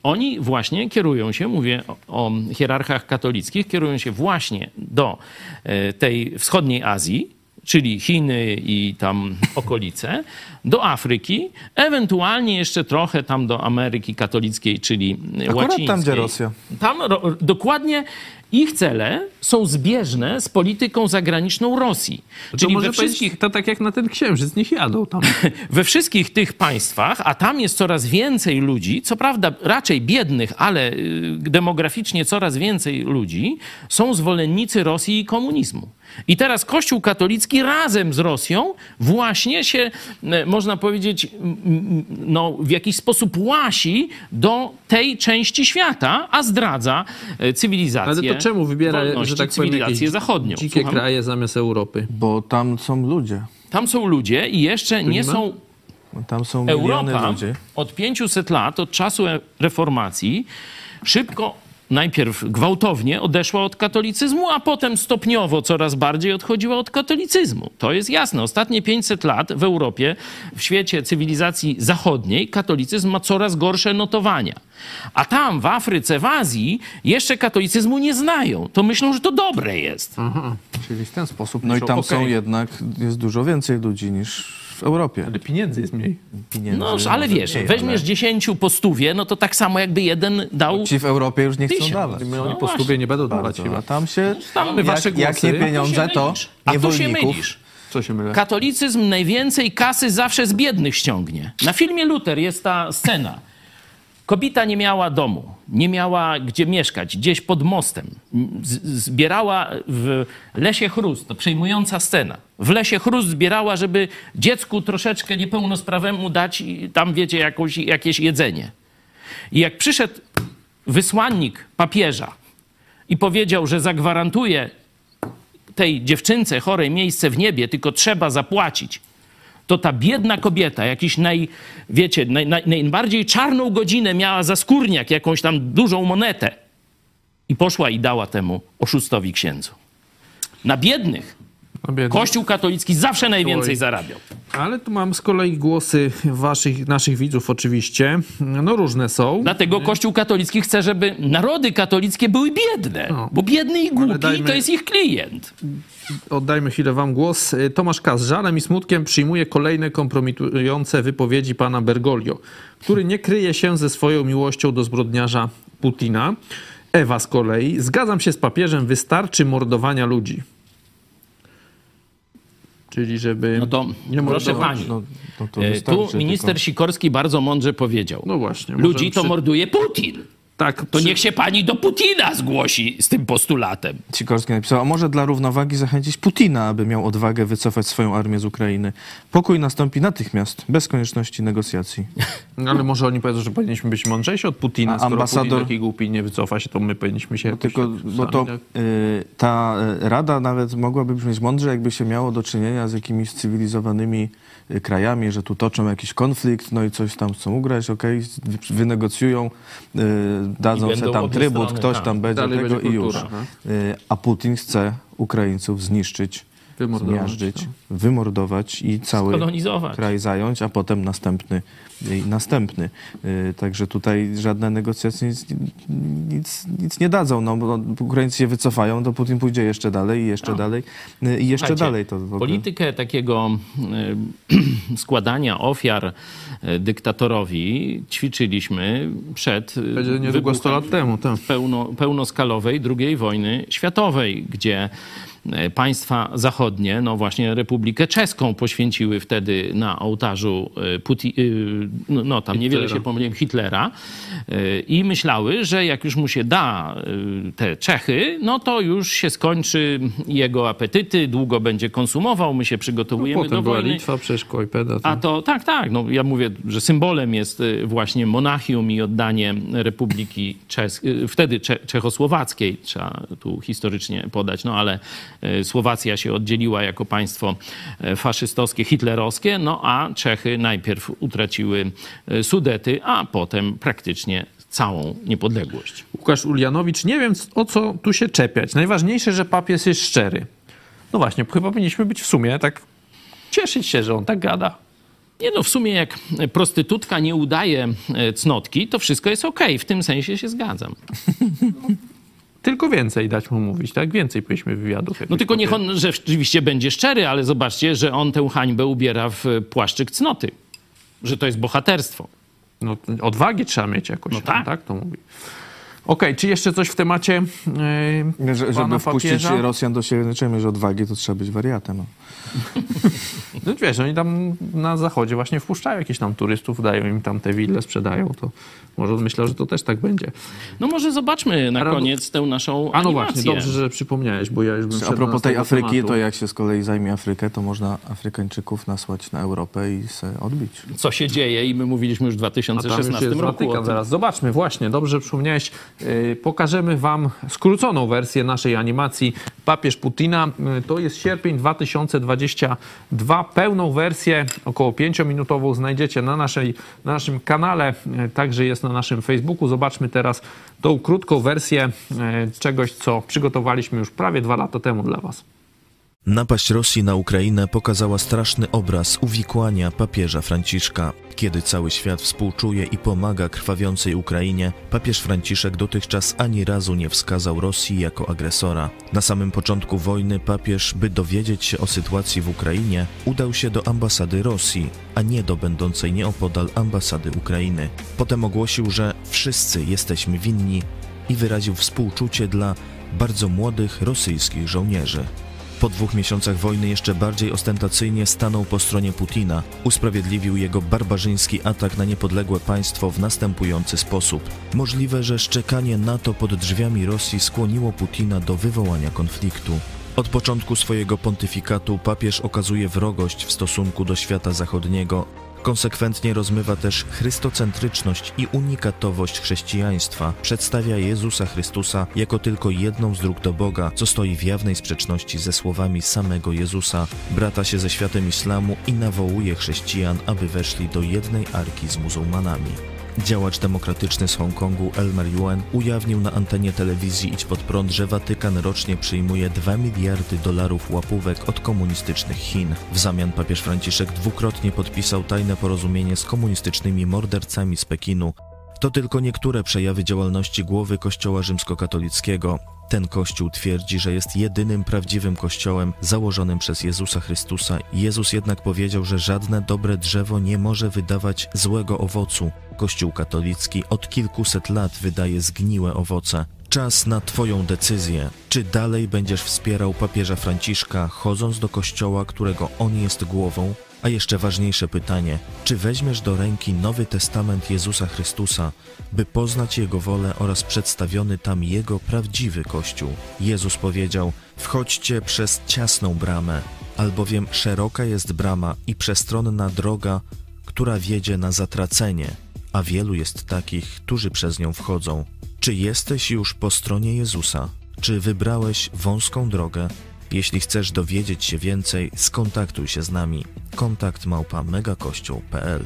S3: oni właśnie kierują się, mówię o, o hierarchach katolickich, kierują się właśnie do e, tej wschodniej Azji, czyli Chiny i tam okolice, do Afryki, ewentualnie jeszcze trochę tam do Ameryki katolickiej, czyli
S4: Akurat
S3: łacińskiej.
S4: tam, gdzie Rosja.
S3: Tam ro, dokładnie ich cele są zbieżne z polityką zagraniczną Rosji.
S5: To
S3: Czyli
S5: może
S3: we wszystkich,
S5: to tak jak na ten księżyc, niech jadą tam.
S3: we wszystkich tych państwach, a tam jest coraz więcej ludzi, co prawda raczej biednych, ale y, demograficznie coraz więcej ludzi, są zwolennicy Rosji i komunizmu. I teraz Kościół katolicki razem z Rosją właśnie się, e, można powiedzieć, m, m, no, w jakiś sposób łasi do tej części świata, a zdradza e, cywilizację.
S5: Ale to czemu wybiera,
S3: wolności,
S5: że tak powiem,
S3: cywilizację
S5: jakieś
S3: zachodnią?
S5: dzikie
S3: Słucham?
S5: kraje zamiast Europy?
S4: Bo tam są ludzie.
S3: Tam są ludzie i jeszcze nie
S5: ma?
S3: są...
S4: Tam są miliony
S3: Europa
S4: ludzi.
S3: od pięciuset lat, od czasu e- reformacji, szybko, najpierw gwałtownie odeszła od katolicyzmu, a potem stopniowo coraz bardziej odchodziła od katolicyzmu. To jest jasne. Ostatnie pięćset lat w Europie, w świecie cywilizacji zachodniej, katolicyzm ma coraz gorsze notowania. A tam, w Afryce, w Azji, jeszcze katolicyzmu nie znają. To myślą, że to dobre jest.
S5: Aha, czyli w ten sposób.
S4: No i
S5: myślą,
S4: tam
S5: okej.
S4: są jednak, jest dużo więcej ludzi niż w Europie.
S5: Ale pieniędzy jest mniej.
S4: Pieniędzy
S3: No, ale
S4: może
S3: wiesz,
S4: mniej,
S3: weźmiesz
S4: ale
S3: dziesięciu po stówie, no to tak samo jakby jeden dał...
S4: Ci w Europie już nie chcą
S3: Tysiąc.
S4: dawać.
S5: My oni
S3: No
S5: po
S3: właśnie,
S5: stubie nie będą dawać
S4: Bardzo.
S5: chyba.
S4: A tam się,
S3: Tam
S5: my wasze
S4: jak, jak
S5: głosy.
S4: nie
S5: A tu
S4: pieniądze, to
S3: A tu się
S4: niewolników.
S3: mylisz.
S5: Co się mylę?
S3: Katolicyzm najwięcej kasy zawsze z biednych ściągnie. Na filmie Luther jest ta scena. Kobieta nie miała domu, nie miała gdzie mieszkać, gdzieś pod mostem. Z- zbierała w lesie chrust, to przejmująca scena. W lesie chrust zbierała, żeby dziecku troszeczkę niepełnosprawnemu dać i tam, wiecie, jakąś, jakieś jedzenie. I jak przyszedł wysłannik papieża i powiedział, że zagwarantuje tej dziewczynce chorej miejsce w niebie, tylko trzeba zapłacić, to ta biedna kobieta, jakiś naj, wiecie, naj, naj, najbardziej czarną godzinę miała za skórniak, jakąś tam dużą monetę i poszła i dała temu oszustowi księdzu. Na biednych
S5: No biedny.
S3: Kościół katolicki zawsze najwięcej
S5: Oj.
S3: zarabiał.
S5: Ale tu mam z kolei głosy waszych, naszych widzów oczywiście. No różne są.
S3: Dlatego Kościół katolicki chce, żeby narody katolickie były biedne,
S5: No.
S3: bo biedny i głupi
S5: dajmy-
S3: to jest ich klient.
S5: Oddajmy chwilę wam głos. Tomasz K. z żalem i smutkiem przyjmuje kolejne kompromitujące wypowiedzi pana Bergoglio, który nie kryje się ze swoją miłością do zbrodniarza Putina. Ewa z kolei. Zgadzam się z papieżem, wystarczy mordowania ludzi. Czyli żeby
S3: No to
S5: nie
S3: proszę
S5: mordować.
S3: pani,
S4: No, no to
S3: e,
S4: wystarczy,
S3: tu minister
S4: tylko-
S3: Sikorski bardzo mądrze powiedział.
S5: No właśnie.
S3: Ludzi
S5: możemy
S3: to
S5: przy-
S3: morduje Putin.
S5: Tak,
S3: To
S5: przy-
S3: niech się pani do Putina zgłosi z tym postulatem.
S4: Sikorski napisał, a może dla równowagi zachęcić Putina, aby miał odwagę wycofać swoją armię z Ukrainy. Pokój nastąpi natychmiast, bez konieczności negocjacji.
S5: Ale może oni powiedzą, że powinniśmy być mądrzejsi od Putina,
S4: A
S5: skoro
S4: ambasador-
S5: Putin taki głupi nie wycofa się, to my powinniśmy się...
S4: Bo, tylko,
S5: jakoś
S4: bo to
S5: sami, tak?
S4: y, ta y, rada nawet mogłaby brzmieć mądrze, jakby się miało do czynienia z jakimiś cywilizowanymi y, krajami, że tu toczą jakiś konflikt, no i coś tam chcą ugrać, okej, wy- wynegocjują, y, dadzą
S3: I będą
S4: sobie tam
S3: obie
S4: trybut,
S3: strony,
S4: ktoś
S3: tak.
S4: tam będzie
S5: Dalej
S4: tego
S5: będzie
S4: i już.
S5: kultura, aha.
S4: Y, a Putin chce Ukraińców zniszczyć,
S5: Wymordować,
S4: zmiażdżyć,
S5: no.
S4: wymordować i cały
S3: Kolonizować.
S4: kraj zająć, a potem następny i następny. Yy, Także tutaj żadne negocjacje nic, nic, nic nie dadzą. No, bo Ukraińcy się wycofają, to Putin pójdzie jeszcze dalej i jeszcze
S3: No.
S4: dalej yy, i jeszcze
S3: Słuchajcie,
S4: dalej. To w ogóle.
S3: Politykę takiego e, składania ofiar e, dyktatorowi ćwiczyliśmy przed e,
S5: Będzie niedługo sto lat temu, tak.
S3: pełno, pełnoskalowej drugiej wojny światowej, gdzie e, państwa zachodnie, no właśnie Republikę Czeską poświęciły wtedy na ołtarzu e, Puti, e, no, no tam niewiele
S5: Hitlera.
S3: się pomyliłem, Hitlera e, i myślały, że jak już mu się da e, te Czechy, no to już się skończy jego apetyty, długo będzie konsumował, my się przygotowujemy
S5: Potem
S3: do
S5: była
S3: wojny.
S5: Litwa, przecież Kojpeda.
S3: A to tak, tak. No, ja mówię, że symbolem jest y, właśnie Monachium i oddanie Republiki Czeskiej, wtedy Cze Czechosłowackiej, trzeba tu historycznie podać, no ale y, Słowacja się oddzieliła jako państwo y, faszystowskie, hitlerowskie, no a Czechy najpierw utraciły y, Sudety, a potem praktycznie całą niepodległość.
S5: Łukasz Ulianowicz, nie wiem o co tu się czepiać. Najważniejsze, że papież jest szczery. No właśnie, chyba powinniśmy być w sumie tak cieszyć się, że on tak gada.
S3: Nie no, w sumie jak prostytutka nie udaje cnotki, to wszystko jest okej. W tym sensie się zgadzam.
S5: Tylko więcej dać mu mówić, tak? Więcej powiedzmy wywiadów.
S3: No tylko niech on rzeczywiście będzie szczery, ale zobaczcie, że on tę hańbę ubiera w płaszczyk cnoty. Że to jest bohaterstwo.
S5: No odwagi trzeba mieć jakoś.
S3: No
S5: tak.
S3: tak.
S5: tak to mówi. Okej, okay, czy jeszcze coś w temacie yy,
S4: Że, żeby wpuścić
S5: papieża?
S4: Rosjan do siebie, trzeba mieć odwagi, to trzeba być wariatem. No.
S5: No wiesz, oni tam na zachodzie właśnie wpuszczają jakichś tam turystów, dają im tam te wille, sprzedają, to może myślę, że to też tak będzie.
S3: No może zobaczmy na
S5: Ale-
S3: koniec tę naszą
S5: A no
S3: animację.
S5: właśnie, dobrze, że przypomniałeś, bo ja już bym
S4: A
S5: wszedł
S4: propos
S5: na
S4: tej
S5: tego
S4: Afryki,
S5: tematu.
S4: to jak się z kolei zajmie Afrykę, to można Afrykańczyków nasłać na Europę i se odbić.
S3: Co się dzieje i my mówiliśmy już w dwa
S5: A
S3: tysiące
S5: tam już
S3: szesnastym
S5: jest
S3: roku o
S5: Watykan
S3: tym.
S5: zaraz. Zobaczmy, właśnie, dobrze że przypomniałeś. Yy, pokażemy wam skróconą wersję naszej animacji Papież Putina. Yy, to jest sierpień dwa tysiące dwudziesty drugi. Pełną wersję, około pięciominutową, znajdziecie na, naszej, na naszym kanale. Yy, także jest na naszym Facebooku. Zobaczmy teraz tą krótką wersję yy, czegoś, co przygotowaliśmy już prawie dwa lata temu dla was.
S7: Napaść Rosji na Ukrainę pokazała straszny obraz uwikłania papieża Franciszka. Kiedy cały świat współczuje i pomaga krwawiącej Ukrainie, papież Franciszek dotychczas ani razu nie wskazał Rosji jako agresora. Na samym początku wojny papież, by dowiedzieć się o sytuacji w Ukrainie, udał się do ambasady Rosji, a nie do będącej nieopodal ambasady Ukrainy. Potem ogłosił, że wszyscy jesteśmy winni i wyraził współczucie dla bardzo młodych rosyjskich żołnierzy. Po dwóch miesiącach wojny jeszcze bardziej ostentacyjnie stanął po stronie Putina. Usprawiedliwił jego barbarzyński atak na niepodległe państwo w następujący sposób. Możliwe, że szczekanie NATO pod drzwiami Rosji skłoniło Putina do wywołania konfliktu. Od początku swojego pontyfikatu papież okazuje wrogość w stosunku do świata zachodniego. Konsekwentnie rozmywa też chrystocentryczność i unikatowość chrześcijaństwa. Przedstawia Jezusa Chrystusa jako tylko jedną z dróg do Boga, co stoi w jawnej sprzeczności ze słowami samego Jezusa. Brata się ze światem islamu i nawołuje chrześcijan, aby weszli do jednej arki z muzułmanami. Działacz demokratyczny z Hongkongu Elmer Yuen ujawnił na antenie telewizji Idź Pod Prąd, że Watykan rocznie przyjmuje dwa miliardy dolarów łapówek od komunistycznych Chin. W zamian papież Franciszek dwukrotnie podpisał tajne porozumienie z komunistycznymi mordercami z Pekinu. To tylko niektóre przejawy działalności głowy Kościoła rzymskokatolickiego. Ten kościół twierdzi, że jest jedynym prawdziwym kościołem założonym przez Jezusa Chrystusa. Jezus jednak powiedział, że żadne dobre drzewo nie może wydawać złego owocu. Kościół katolicki od kilkuset lat wydaje zgniłe owoce. Czas na twoją decyzję. Czy dalej będziesz wspierał papieża Franciszka, chodząc do kościoła, którego on jest głową? A jeszcze ważniejsze pytanie, czy weźmiesz do ręki Nowy Testament Jezusa Chrystusa, by poznać Jego wolę oraz przedstawiony tam Jego prawdziwy Kościół? Jezus powiedział, wchodźcie przez ciasną bramę, albowiem szeroka jest brama i przestronna droga, która wiedzie na zatracenie, a wielu jest takich, którzy przez nią wchodzą. Czy jesteś już po stronie Jezusa? Czy wybrałeś wąską drogę? Jeśli chcesz dowiedzieć się więcej, skontaktuj się z nami. Kontakt małpa megakościół kropka p l.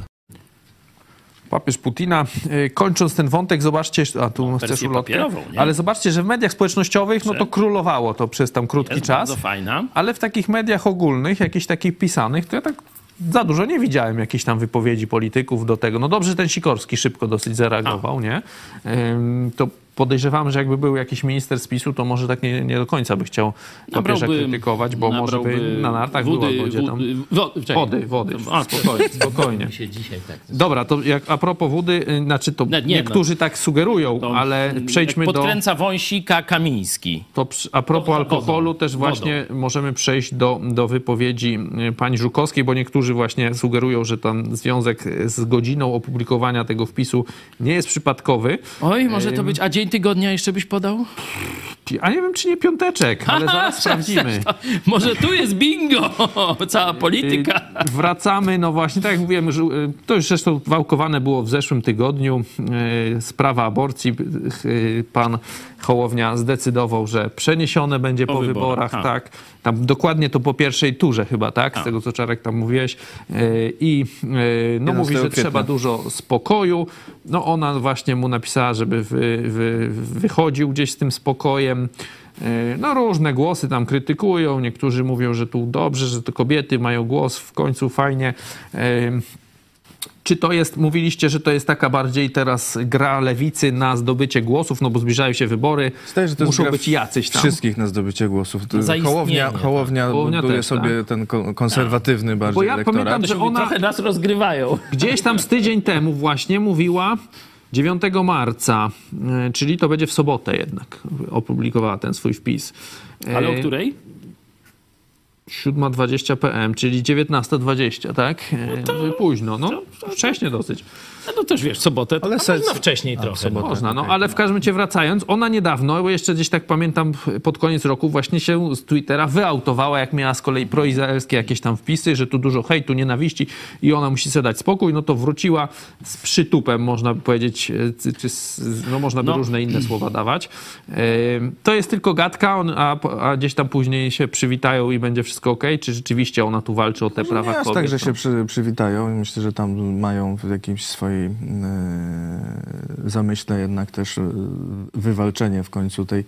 S5: Papież Putina. Yy, Kończąc ten wątek, zobaczcie, a tu
S3: No,
S5: chcesz
S3: wersję
S5: ulotkę,
S3: papierową, nie?
S5: ale zobaczcie, że w mediach społecznościowych no to
S3: Że?
S5: królowało to przez tam krótki
S3: Jest
S5: czas,
S3: bardzo fajna.
S5: ale w takich mediach ogólnych, jakichś takich pisanych, to ja tak za dużo nie widziałem jakichś tam wypowiedzi polityków do tego. No dobrze, że ten Sikorski szybko dosyć zareagował, a. nie? Ym, to podejrzewam, że jakby był jakiś minister z PiSu, to może tak nie, nie do końca by chciał papieża krytykować, bo może by na nartach
S3: wody,
S5: była gdzie tam...
S3: Wody, czekaj.
S5: Wody, wody.
S3: A,
S5: Spokojnie, spokojnie.
S3: Mi się dzisiaj tak...
S5: Dobra, to jak a propos wody, y, znaczy to
S3: Nie, nie,
S5: niektórzy tak sugerują,
S3: To
S5: ale przejdźmy
S3: jak
S5: do...
S3: podkręca wąsika Kamiński.
S5: To przy, a propos
S3: Wodą,
S5: alkoholu też
S3: wodą.
S5: właśnie możemy przejść do, do wypowiedzi y, pani Żukowskiej, bo niektórzy właśnie sugerują, że ten związek z godziną opublikowania tego wpisu nie jest przypadkowy.
S3: Oj, może to być... A dzień tygodnia jeszcze byś podał?
S5: A nie wiem, czy nie piąteczek, ale zaraz sprawdzimy.
S3: Może tu jest bingo! Cała polityka.
S5: Y, Wracamy, no właśnie, tak jak mówiłem, że, y, to już zresztą wałkowane było w zeszłym tygodniu. Y, Sprawa aborcji. Y, Pan Hołownia zdecydował, że przeniesione będzie po,
S3: Po
S5: wyborach.
S3: wyborach,
S5: tak. Tam dokładnie to po pierwszej turze chyba, tak?
S3: A.
S5: Z tego, co Czarek tam mówiłeś. Y, I y, no mówi, że
S4: kwietnia.
S5: trzeba dużo spokoju. No ona właśnie mu napisała, żeby wy, wy, wychodził gdzieś z tym spokojem. Tuwem. No różne głosy tam krytykują, niektórzy mówią, że tu dobrze, że to kobiety mają głos, w końcu fajnie. Czy to jest, mówiliście, że to jest taka bardziej teraz gra lewicy na zdobycie głosów, no bo zbliżają się wybory,
S4: Zdaje, że to
S5: muszą
S4: jest
S5: być jacyś tam.
S4: Wszystkich na zdobycie głosów.
S3: Zaistnienie,
S4: Hołownia,
S3: tak.
S4: Hołownia
S5: Hołownia
S4: buduje
S5: też,
S4: sobie
S5: tak.
S4: ten ko- konserwatywny bardziej
S5: Bo ja
S4: elektorat.
S5: pamiętam, że ona
S3: Trochę nas rozgrywają.
S5: gdzieś tam z tydzień temu właśnie mówiła, dziewiątego marca, y, czyli to będzie w sobotę jednak, opublikowała ten swój wpis.
S3: Ale o
S5: Y,
S3: której?
S5: siódma dwadzieścia p m, czyli dziewiętnasta dwadzieścia, tak? No późno, no wcześnie dosyć.
S3: No to też wiesz, w sobotę, to
S4: Ale
S3: ale
S4: sens-
S3: można wcześniej
S4: A, w
S3: trochę.
S4: sobotę.
S5: Można, no
S4: okej.
S5: ale w każdym razie wracając, ona niedawno, bo jeszcze gdzieś tak pamiętam pod koniec roku właśnie się z Twittera wyautowała, jak miała z kolei proizraelskie jakieś tam wpisy, że tu dużo hejtu, nienawiści i ona musi sobie dać spokój, no to wróciła z przytupem, można by powiedzieć, czy, czy z, no można by
S3: No.
S5: różne inne słowa dawać. Ym, To jest tylko gadka, on, a, a gdzieś tam później się przywitają i będzie wszystko okej, czy rzeczywiście ona tu walczy o te prawa
S4: Nie aż
S5: kobiet?
S4: tak, że
S5: no?
S4: się przy, przywitają. Myślę, że tam mają w jakimś swojej e, zamyśle jednak też e, wywalczenie w końcu tej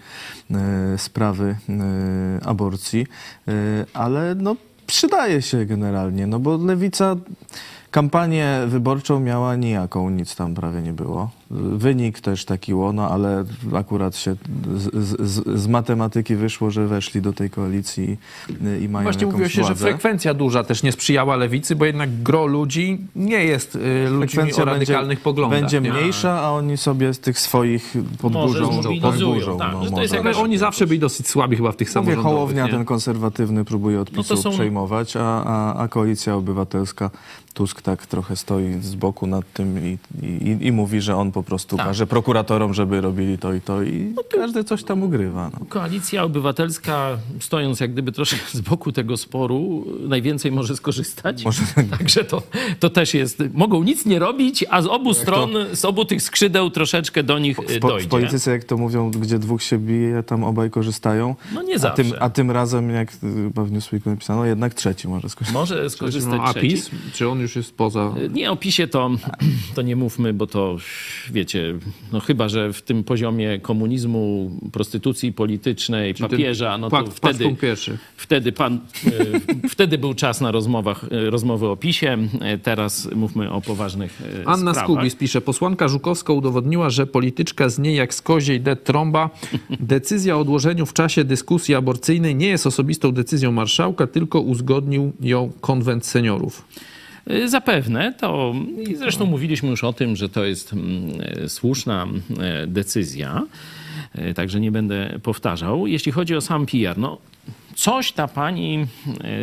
S4: e, sprawy e, aborcji. E, ale no przydaje się generalnie, no bo Lewica kampanię wyborczą miała nijaką, nic tam prawie nie było. Wynik też taki łono, ale akurat się z, z, z matematyki wyszło, że weszli do tej koalicji i, i mają
S5: Właśnie
S4: jakąś
S5: mówiło się,
S4: władzę.
S5: że frekwencja duża też nie sprzyjała lewicy, bo jednak gro ludzi nie jest y, ludźmi
S4: Frekwencja
S5: o radykalnych
S4: będzie,
S5: poglądach.
S4: będzie
S5: nie?
S4: mniejsza, a oni sobie z tych swoich podburzą.
S3: Może zmobilizują,
S4: podburzą,
S3: tak,
S4: no,
S3: że to jest
S4: może.
S5: Ale oni zawsze byli dosyć słabi chyba w tych
S4: Mówię,
S5: samorządowych.
S4: Hołownia,
S5: nie?
S4: ten konserwatywny, próbuje od
S3: No to
S4: PiSu
S3: są-
S4: przejmować, a, a, a Koalicja Obywatelska, Tusk tak trochę stoi z boku nad tym i, i, i mówi, że on po prostu
S3: Tak.
S4: każe prokuratorom, żeby robili to i to i każdy coś tam ugrywa. No.
S3: Koalicja Obywatelska, stojąc jak gdyby troszkę z boku tego sporu, najwięcej może skorzystać.
S4: Może-
S3: Także to, to też jest... Mogą nic nie robić, a z obu stron, z obu tych skrzydeł troszeczkę do nich
S4: W, po,
S3: dojdzie.
S4: w polityce, jak to mówią, gdzie dwóch się bije, tam obaj korzystają.
S3: No nie
S4: a
S3: zawsze.
S4: tym, a tym razem, jak chyba w Newsweeku napisano, jednak trzeci może skorzystać.
S3: Może skorzystać
S5: No, a
S3: trzeci.
S5: PiS? Czy on już jest poza...
S3: Nie, o PiSie to, to nie mówmy, bo to wiecie, no chyba, że w tym poziomie komunizmu, prostytucji politycznej,
S5: ten
S3: papieża, no
S5: pakt-
S3: to
S5: pakt
S3: wtedy,
S5: punkt pierwszy.
S3: wtedy, pan, e, wtedy był czas na rozmowach, e, rozmowy o PiSie. E, Teraz mówmy o poważnych e,
S5: Anna
S3: sprawach.
S5: Skubis pisze, posłanka Żukowska udowodniła, że polityczka z niej jak z koziej de trąba. Decyzja o odłożeniu w czasie dyskusji aborcyjnej nie jest osobistą decyzją marszałka, tylko uzgodnił ją konwent seniorów.
S3: Y, Zapewne to, i zresztą mówiliśmy już o tym, że to jest mm, e, słuszna e, decyzja, e, także nie będę powtarzał. Jeśli chodzi o sam P R, no coś ta pani e,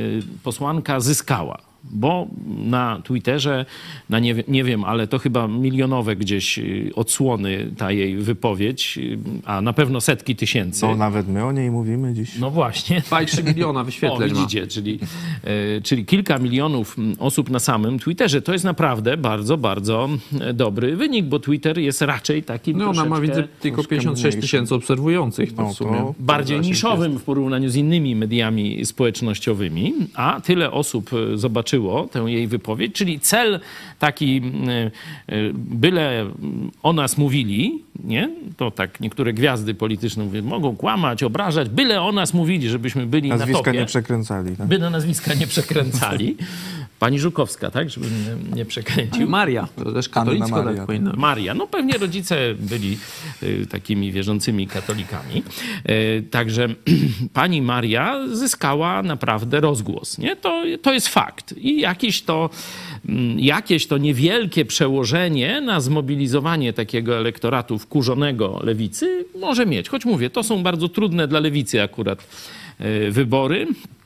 S3: posłanka zyskała. Bo na Twitterze, na nie, nie wiem, ale to chyba milionowe gdzieś y, odsłony ta jej wypowiedź, y, a na pewno setki tysięcy.
S4: No nawet my o niej mówimy dziś.
S3: No właśnie.
S5: dwa i trzy miliona
S3: O,
S5: wyświetleń ma.
S3: widzicie, czyli, e, czyli kilka milionów mm, osób na samym Twitterze. To jest naprawdę bardzo, bardzo e, dobry wynik, bo Twitter jest raczej takim
S5: No ona ma,
S3: troszeczkę
S5: widzę, tylko
S4: troszkę
S5: pięćdziesiąt sześć tysięcy obserwujących. To
S4: No,
S5: w sumie.
S4: to-
S3: bardziej
S5: zasięg
S3: niszowym w porównaniu z innymi mediami społecznościowymi, a tyle osób e, zobaczyło tę jej wypowiedź, czyli cel taki, e, e, byle o nas mówili, nie? To tak niektóre gwiazdy polityczne mówią, mogą kłamać, obrażać, byle o nas mówili, żebyśmy byli na
S4: Nazwiska
S3: topie.
S4: nie przekręcali. Tak?
S3: By na nazwiska nie przekręcali. Pani Żukowska, tak? Żebym nie, nie przekręcił.
S5: Maria, to też katolicko
S4: Anna Maria,
S5: tak powinno być.
S3: Maria. No pewnie rodzice byli y, takimi wierzącymi katolikami. Y, także pani Maria zyskała naprawdę rozgłos. Nie? To, to jest fakt. I jakieś to, mm, jakieś to niewielkie przełożenie na zmobilizowanie takiego elektoratu wkurzonego lewicy może mieć. Choć mówię, to są bardzo trudne dla lewicy akurat y, wybory.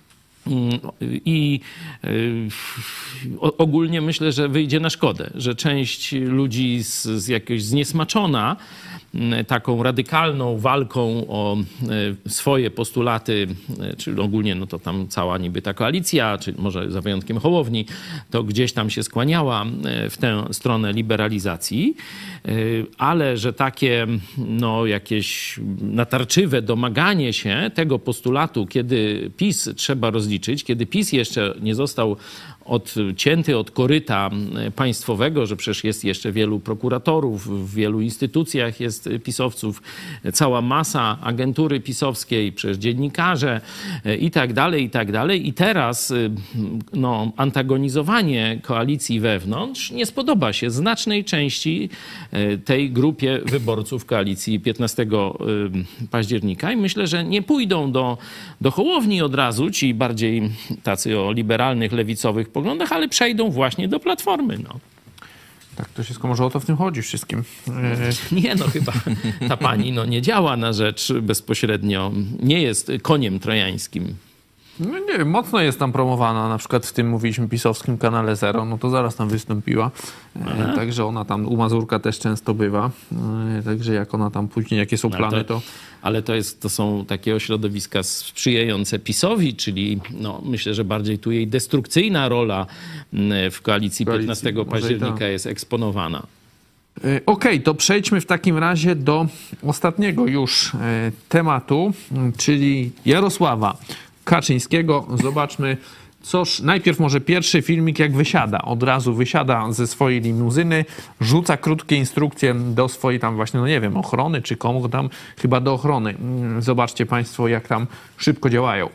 S3: I y, o- ogólnie myślę, że wyjdzie na szkodę, że część ludzi z, z jakoś zniesmaczona m, taką radykalną walką o y, swoje postulaty, y, czyli ogólnie no to tam cała niby ta koalicja, czy może za wyjątkiem Hołowni, to gdzieś tam się skłaniała y, w tę stronę liberalizacji, y, ale że takie no jakieś natarczywe domaganie się tego postulatu, kiedy PiS trzeba rozdzielić rozliczyć, kiedy PiS jeszcze nie został odcięty od koryta państwowego, że przecież jest jeszcze wielu prokuratorów, w wielu instytucjach jest pisowców, cała masa agentury pisowskiej, przecież dziennikarze i tak dalej, i tak dalej. I teraz no, antagonizowanie koalicji wewnątrz nie spodoba się znacznej części tej grupie wyborców koalicji piętnastego października i myślę, że nie pójdą do, do Hołowni od razu, ci bardziej tacy o liberalnych, lewicowych poglądach, ale przejdą właśnie do Platformy. No.
S5: Tak, to wszystko może o to w tym chodzi wszystkim.
S3: Nie, no chyba ta pani no, nie działa na rzecz bezpośrednio, nie jest koniem trojańskim.
S5: No nie wiem, mocno jest tam promowana, na przykład w tym mówiliśmy pisowskim kanale Zero, no to zaraz tam wystąpiła. E, także ona tam, u Mazurka też często bywa. E, także jak ona tam później, jakie są plany,
S3: ale to,
S5: to...
S3: Ale to, jest, to są takie środowiska sprzyjające PiS-owi, czyli no, myślę, że bardziej tu jej destrukcyjna rola w koalicji piętnastego października tak jest eksponowana.
S5: Okej, okay, to przejdźmy w takim razie do ostatniego już tematu, czyli Jarosława Kaczyńskiego. Zobaczmy, coż najpierw może pierwszy filmik, jak wysiada. Od razu wysiada ze swojej limuzyny, rzuca krótkie instrukcje do swojej tam właśnie, no nie wiem, ochrony czy komu tam, chyba do ochrony. Zobaczcie państwo, jak tam szybko działają.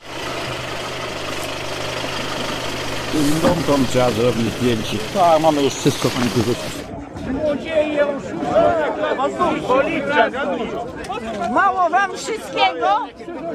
S8: Tą trzeba zrobić zdjęcie. Tak, mamy już wszystko, pani tu rzucić.
S9: Złodzieje, policja, mało wam wszystkiego?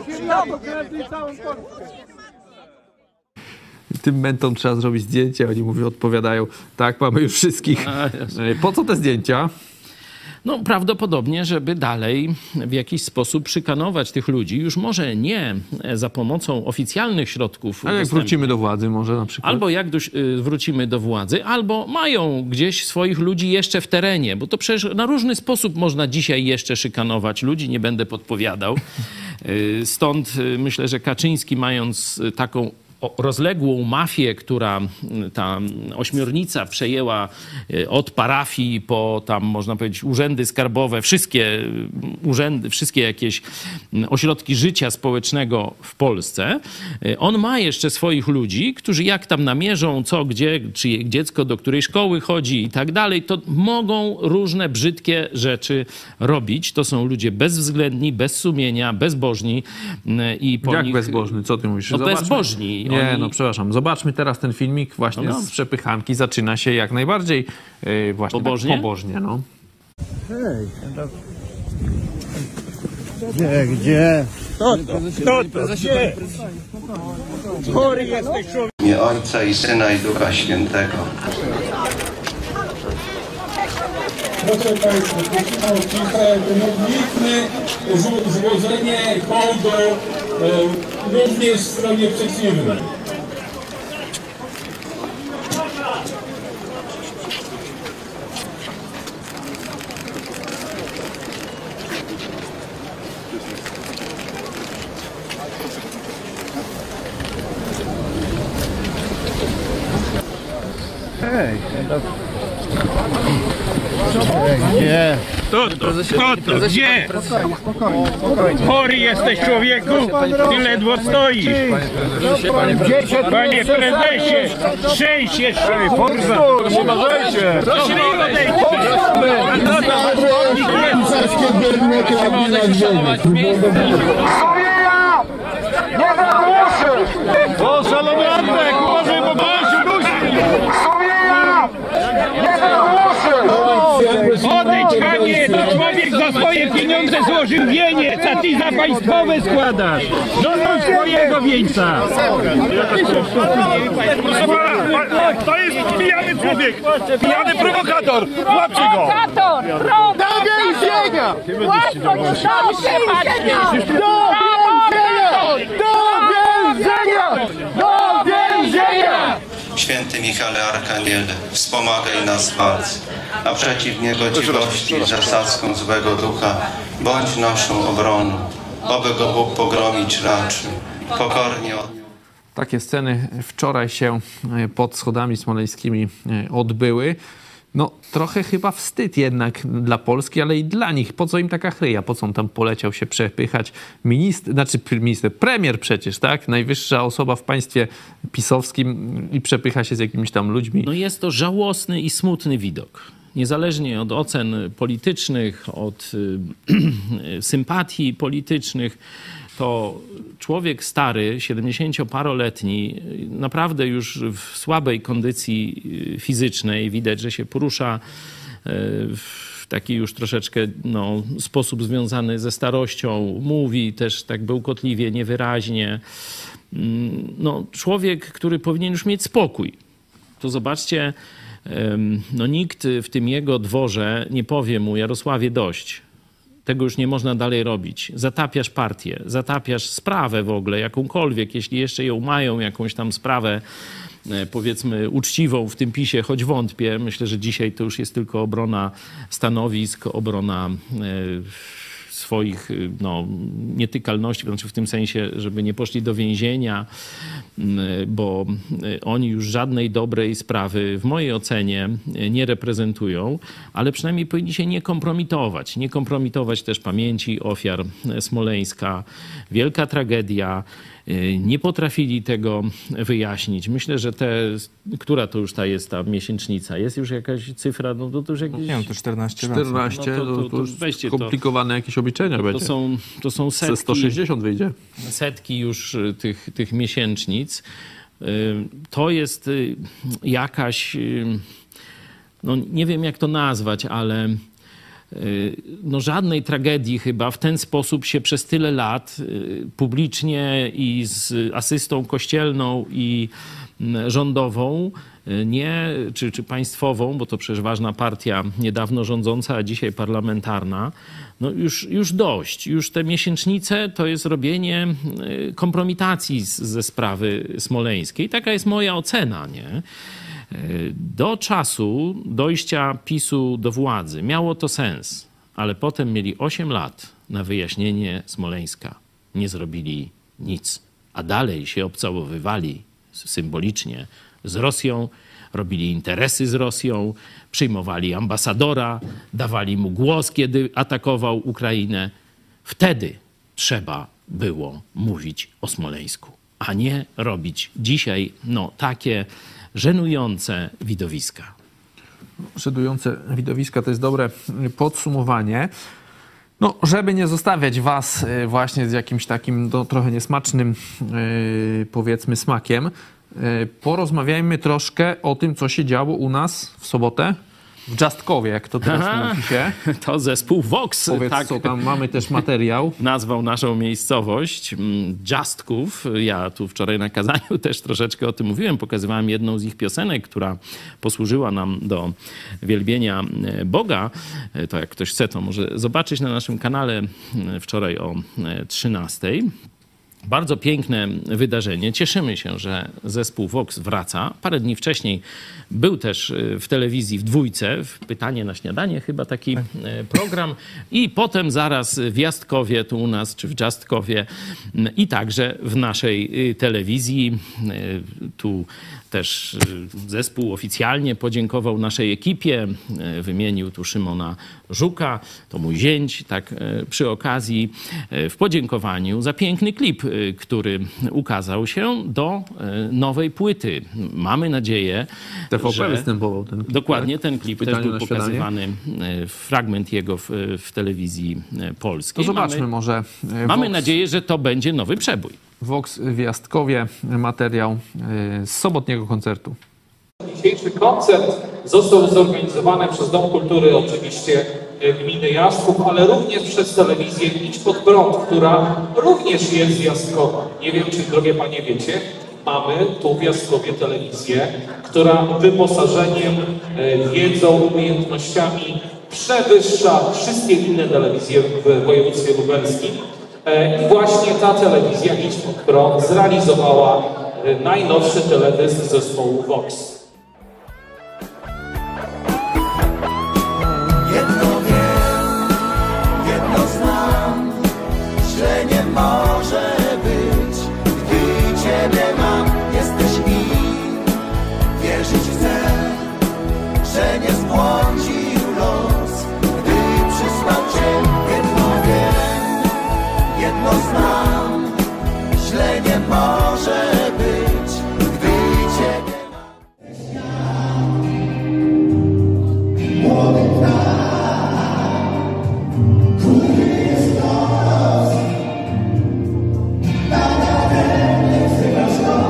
S5: Tym mentom trzeba zrobić zdjęcie, oni mówią, odpowiadają, tak, mamy już wszystkich. Po co te zdjęcia?
S3: No prawdopodobnie, żeby dalej w jakiś sposób szykanować tych ludzi. Już może nie za pomocą oficjalnych środków.
S5: Ale jak wrócimy do władzy może na przykład.
S3: Albo jak do, wrócimy do władzy, albo mają gdzieś swoich ludzi jeszcze w terenie, bo to przecież na różny sposób można dzisiaj jeszcze szykanować ludzi, nie będę podpowiadał. Stąd myślę, że Kaczyński, mając taką rozległą mafię, która ta ośmiornica przejęła od parafii po tam, można powiedzieć, urzędy skarbowe, wszystkie urzędy, wszystkie jakieś ośrodki życia społecznego w Polsce. On ma jeszcze swoich ludzi, którzy jak tam namierzą, co, gdzie, czy dziecko do której szkoły chodzi i tak dalej, to mogą różne brzydkie rzeczy robić. To są ludzie bezwzględni, bez sumienia, bezbożni. I po
S5: jak
S3: nich...
S5: bezbożny? Co ty mówisz?
S3: No
S5: Zobaczmy.
S3: bezbożni.
S5: Nie,
S3: Oni...
S5: no przepraszam. Zobaczmy teraz ten filmik właśnie
S3: no
S5: z przepychanki. Zaczyna się jak najbardziej yy, właśnie
S3: pobożnie.
S5: Tak pobożnie no.
S8: Hej, gdzie, gdzie? Kto to? Kto to? Gdzie? Chory jesteś człowiek.
S10: W imię Ojca i Syna i Ducha Świętego.
S11: Proszę Państwa, modlitwy, złożenie hołdu również w stronie przeciwnej.
S8: Hej, gdzie?
S11: Kto to? Kto to? Gdzie? Chory jesteś człowieku? Ty ledwo stoisz. Panie prezesie, szczęść jeszcze, kurwa. Proszę mi O, szalony Antek, uważaj, bo pan się dusi. Odejdź, chamie, to człowiek za swoje pieniądze złożył wieniec, a ty za państwowe składasz. Donoś swojego wieńca. Proszę pana, to jest pijany człowiek, pijany prowokator. Łapcie go.
S9: Prowokator! Do więzienia! Łatwo do więzienia! Do więzienia! Do więzienia!
S10: Święty Michale Arkaniele, wspomagaj nas w walce, a przeciw niegodziwości i zasadzkom złego ducha bądź naszą obroną, oby go Bóg pogromić raczył. Pokornie od...
S5: Takie sceny wczoraj się pod schodami smoleńskimi odbyły. No trochę chyba wstyd jednak dla Polski, ale i dla nich. Po co im taka chryja? Po co on tam poleciał się przepychać? Minister, znaczy minister, premier przecież, tak? Najwyższa osoba w państwie pisowskim i przepycha się z jakimiś tam ludźmi.
S3: No jest to żałosny i smutny widok. Niezależnie od ocen politycznych, od y, sympatii politycznych, to człowiek stary, siedemdziesięcioparoletni, naprawdę już w słabej kondycji fizycznej, widać, że się porusza w taki już troszeczkę no, sposób związany ze starością, mówi też tak bełkotliwie, niewyraźnie. No, człowiek, który powinien już mieć spokój. To zobaczcie, no, nikt w tym jego dworze nie powie mu: Jarosławie, dość. Tego już nie można dalej robić. Zatapiasz partię, zatapiasz sprawę w ogóle, jakąkolwiek, jeśli jeszcze ją mają, jakąś tam sprawę, powiedzmy, uczciwą w tym PiSie, choć wątpię. Myślę, że dzisiaj to już jest tylko obrona stanowisk, obrona swoich no, nietykalności, znaczy w tym sensie, żeby nie poszli do więzienia, bo oni już żadnej dobrej sprawy w mojej ocenie nie reprezentują, ale przynajmniej powinni się nie kompromitować. Nie kompromitować też pamięci ofiar Smoleńska. Wielka tragedia. Nie potrafili tego wyjaśnić. Myślę, że te, która to już ta jest ta miesięcznica? Jest już jakaś cyfra? No to, to już jakieś...
S4: Nie wiem, to czternaście.
S5: czternaście,
S3: no to, to, to,
S5: to, to skomplikowane to, jakieś obliczenia
S3: to
S5: będzie.
S3: Są, to są setki.
S5: sto sześćdziesiąt wyjdzie.
S3: Setki już tych, tych miesięcznic. To jest jakaś, no nie wiem jak to nazwać, ale no żadnej tragedii chyba w ten sposób się przez tyle lat publicznie i z asystą kościelną i rządową, nie, czy, czy państwową, bo to przecież ważna partia niedawno rządząca, a dzisiaj parlamentarna, no już, już dość. Już te miesięcznice to jest robienie kompromitacji z, ze sprawy smoleńskiej. Taka jest moja ocena, nie? Do czasu dojścia PiSu do władzy miało to sens, ale potem mieli osiem lat na wyjaśnienie Smoleńska. Nie zrobili nic, a dalej się obcałowywali symbolicznie z Rosją, robili interesy z Rosją, przyjmowali ambasadora, dawali mu głos, kiedy atakował Ukrainę. Wtedy trzeba było mówić o Smoleńsku, a nie robić dzisiaj no, takie żenujące widowiska.
S5: Żenujące widowiska to jest dobre podsumowanie. No, żeby nie zostawiać was właśnie z jakimś takim no, trochę niesmacznym yy, powiedzmy smakiem, yy, porozmawiajmy troszkę o tym, co się działo u nas w sobotę w Justkowie, jak to teraz
S3: Aha,
S5: mówi się.
S3: To zespół Vox.
S5: Powiedz,
S3: tak,
S5: co tam mamy też materiał.
S3: Nazwał naszą miejscowość Justków. Ja tu wczoraj na kazaniu też troszeczkę o tym mówiłem. Pokazywałem jedną z ich piosenek, która posłużyła nam do wielbienia Boga. To jak ktoś chce, to może zobaczyć na naszym kanale wczoraj o trzynastej. Bardzo piękne wydarzenie. Cieszymy się, że zespół Vox wraca. Parę dni wcześniej był też w telewizji w Dwójce, w Pytanie na śniadanie chyba taki program. I potem zaraz w Jastkowie, tu u nas, czy w Justkowie i także w naszej telewizji. Tu też zespół oficjalnie podziękował naszej ekipie. Wymienił tu Szymona Żuka, to mój zięć, tak przy okazji, w podziękowaniu za piękny klip, który ukazał się do nowej płyty. Mamy nadzieję,
S5: T V P
S3: że...
S5: występował ten klip.
S3: Dokładnie, ten klip też był pokazywany,
S5: śniadanie.
S3: fragment jego w, w telewizji polskiej.
S5: To zobaczmy
S3: mamy,
S5: może.
S3: Mamy
S5: Vox,
S3: nadzieję, że to będzie nowy przebój.
S5: Vox w Jastkowie, materiał z sobotniego koncertu.
S12: Dzisiejszy koncert został zorganizowany przez Dom Kultury oczywiście gminy Jastków, ale również przez telewizję Idź Pod Prąd, która również jest z Jastkowa. Nie wiem, czy drogie panie wiecie, mamy tu w Jastkowie telewizję, która wyposażeniem, wiedzą, umiejętnościami przewyższa wszystkie inne telewizje w województwie lubelskim. I właśnie ta telewizja Idź Pod Prąd zrealizowała najnowszy teledysk zespołu Vox.
S13: Jedno wiem, jedno znam, że nie może być, gdy Ciebie mam. Jesteś mi, wierzyć chcę, że nie spłonę. może być, gdy ciebie młody ptak, który jest los, nadaremnie wzywasz go,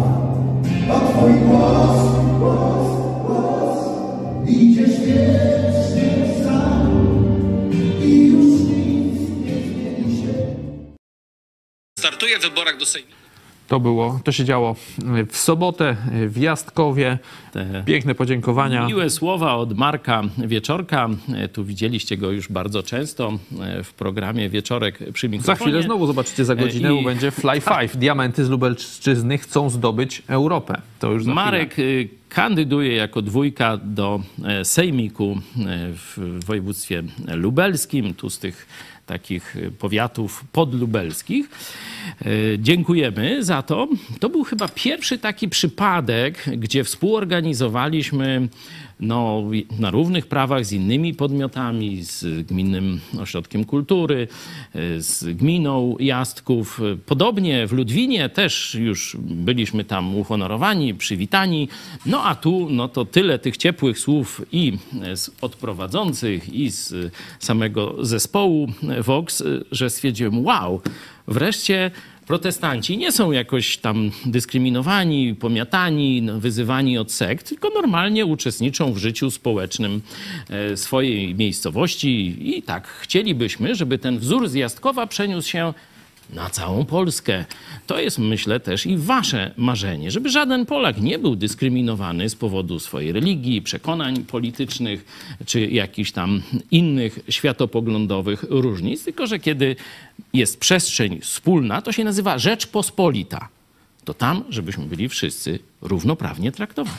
S13: o twój głos, głos, głos, idziesz wiecznie sam i już nic nie zmieni się.
S1: Startuje w wyborach do Sejmu.
S5: To było, to się działo w sobotę w Jastkowie.
S3: Te
S5: Piękne podziękowania.
S3: miłe słowa od Marka Wieczorka. Tu widzieliście go już bardzo często w programie Wieczorek przy mikrofonie.
S5: Za chwilę znowu zobaczycie, za godzinę
S3: I...
S5: będzie Fly Five. Diamenty z Lubelszczyzny chcą zdobyć Europę. To już za
S3: Marek
S5: chwilę.
S3: y, kandyduje jako dwójka do e, sejmiku e, w województwie lubelskim, tu z tych takich powiatów podlubelskich. E, Dziękujemy za to. To był chyba pierwszy taki przypadek, gdzie współorganizowaliśmy no, na równych prawach z innymi podmiotami, z Gminnym Ośrodkiem Kultury, z Gminą Jastków. Podobnie w Ludwinie też już byliśmy tam uhonorowani, przywitani. No a tu no to tyle tych ciepłych słów i z odprowadzących, i z samego zespołu Vox, że stwierdziłem, wow, wreszcie protestanci nie są jakoś tam dyskryminowani, pomiatani, no, wyzywani od sekt, tylko normalnie uczestniczą w życiu społecznym e, swojej miejscowości i tak chcielibyśmy, żeby ten wzór z Jastkowa przeniósł się na całą Polskę. To jest, myślę, też i wasze marzenie, żeby żaden Polak nie był dyskryminowany z powodu swojej religii, przekonań politycznych czy jakichś tam innych światopoglądowych różnic, tylko że kiedy jest przestrzeń wspólna, to się nazywa Rzeczpospolita. To tam, żebyśmy byli wszyscy równoprawnie traktowani.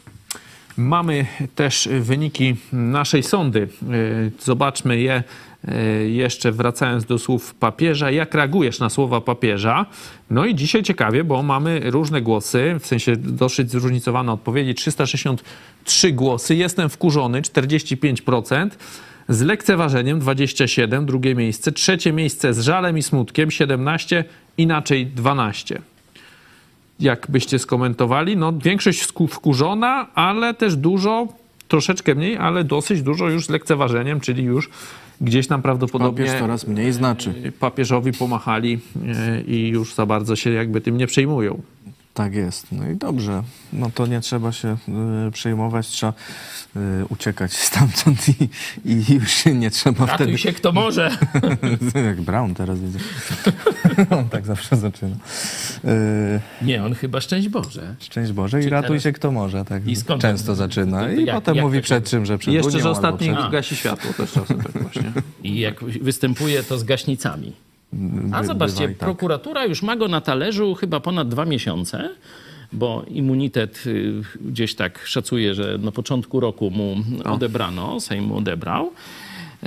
S5: Mamy też wyniki naszej sondy. Zobaczmy je jeszcze wracając do słów papieża. Jak reagujesz na słowa papieża? No i dzisiaj ciekawie, bo mamy różne głosy, w sensie dosyć zróżnicowane odpowiedzi. trzysta sześćdziesiąt trzy głosy. Jestem wkurzony, czterdzieści pięć procent. Z lekceważeniem dwadzieścia siedem procent, drugie miejsce. Trzecie miejsce z żalem i smutkiem siedemnaście procent, inaczej dwanaście procent. Jak byście skomentowali? No większość wkurzona, ale też dużo, troszeczkę mniej, ale dosyć dużo już z lekceważeniem, czyli już gdzieś tam prawdopodobnie
S4: Papież coraz mniej znaczy.
S5: Papieżowi pomachali i już za bardzo się jakby tym nie przejmują.
S4: Tak jest. No i dobrze. No to nie trzeba się y, przejmować, trzeba y, uciekać stamtąd i, i już się nie trzeba
S3: Ratuj
S4: wtedy...
S3: się kto może.
S4: Jak Brown teraz widzę. On tak zawsze zaczyna. Y,
S3: nie, on chyba szczęść Boże.
S4: Szczęść Boże i
S3: Czy
S4: ratuj
S3: teraz...
S4: się kto może. Tak
S3: I skąd
S4: często
S3: to...
S4: zaczyna.
S3: To, to
S4: I
S3: jak,
S4: potem
S3: jak
S4: mówi
S3: to...
S4: przed czym, że przed
S5: I jeszcze,
S4: Unią,
S5: że ostatni
S4: przed...
S5: gasi światło też czasem tak właśnie.
S3: I jak występuje to z gaśnicami. A
S4: By,
S3: zobaczcie,
S4: bywaj, tak.
S3: prokuratura już ma go na talerzu chyba ponad dwa miesiące, bo immunitet y, gdzieś tak szacuje, że na początku roku mu odebrano, Sejm mu odebrał y,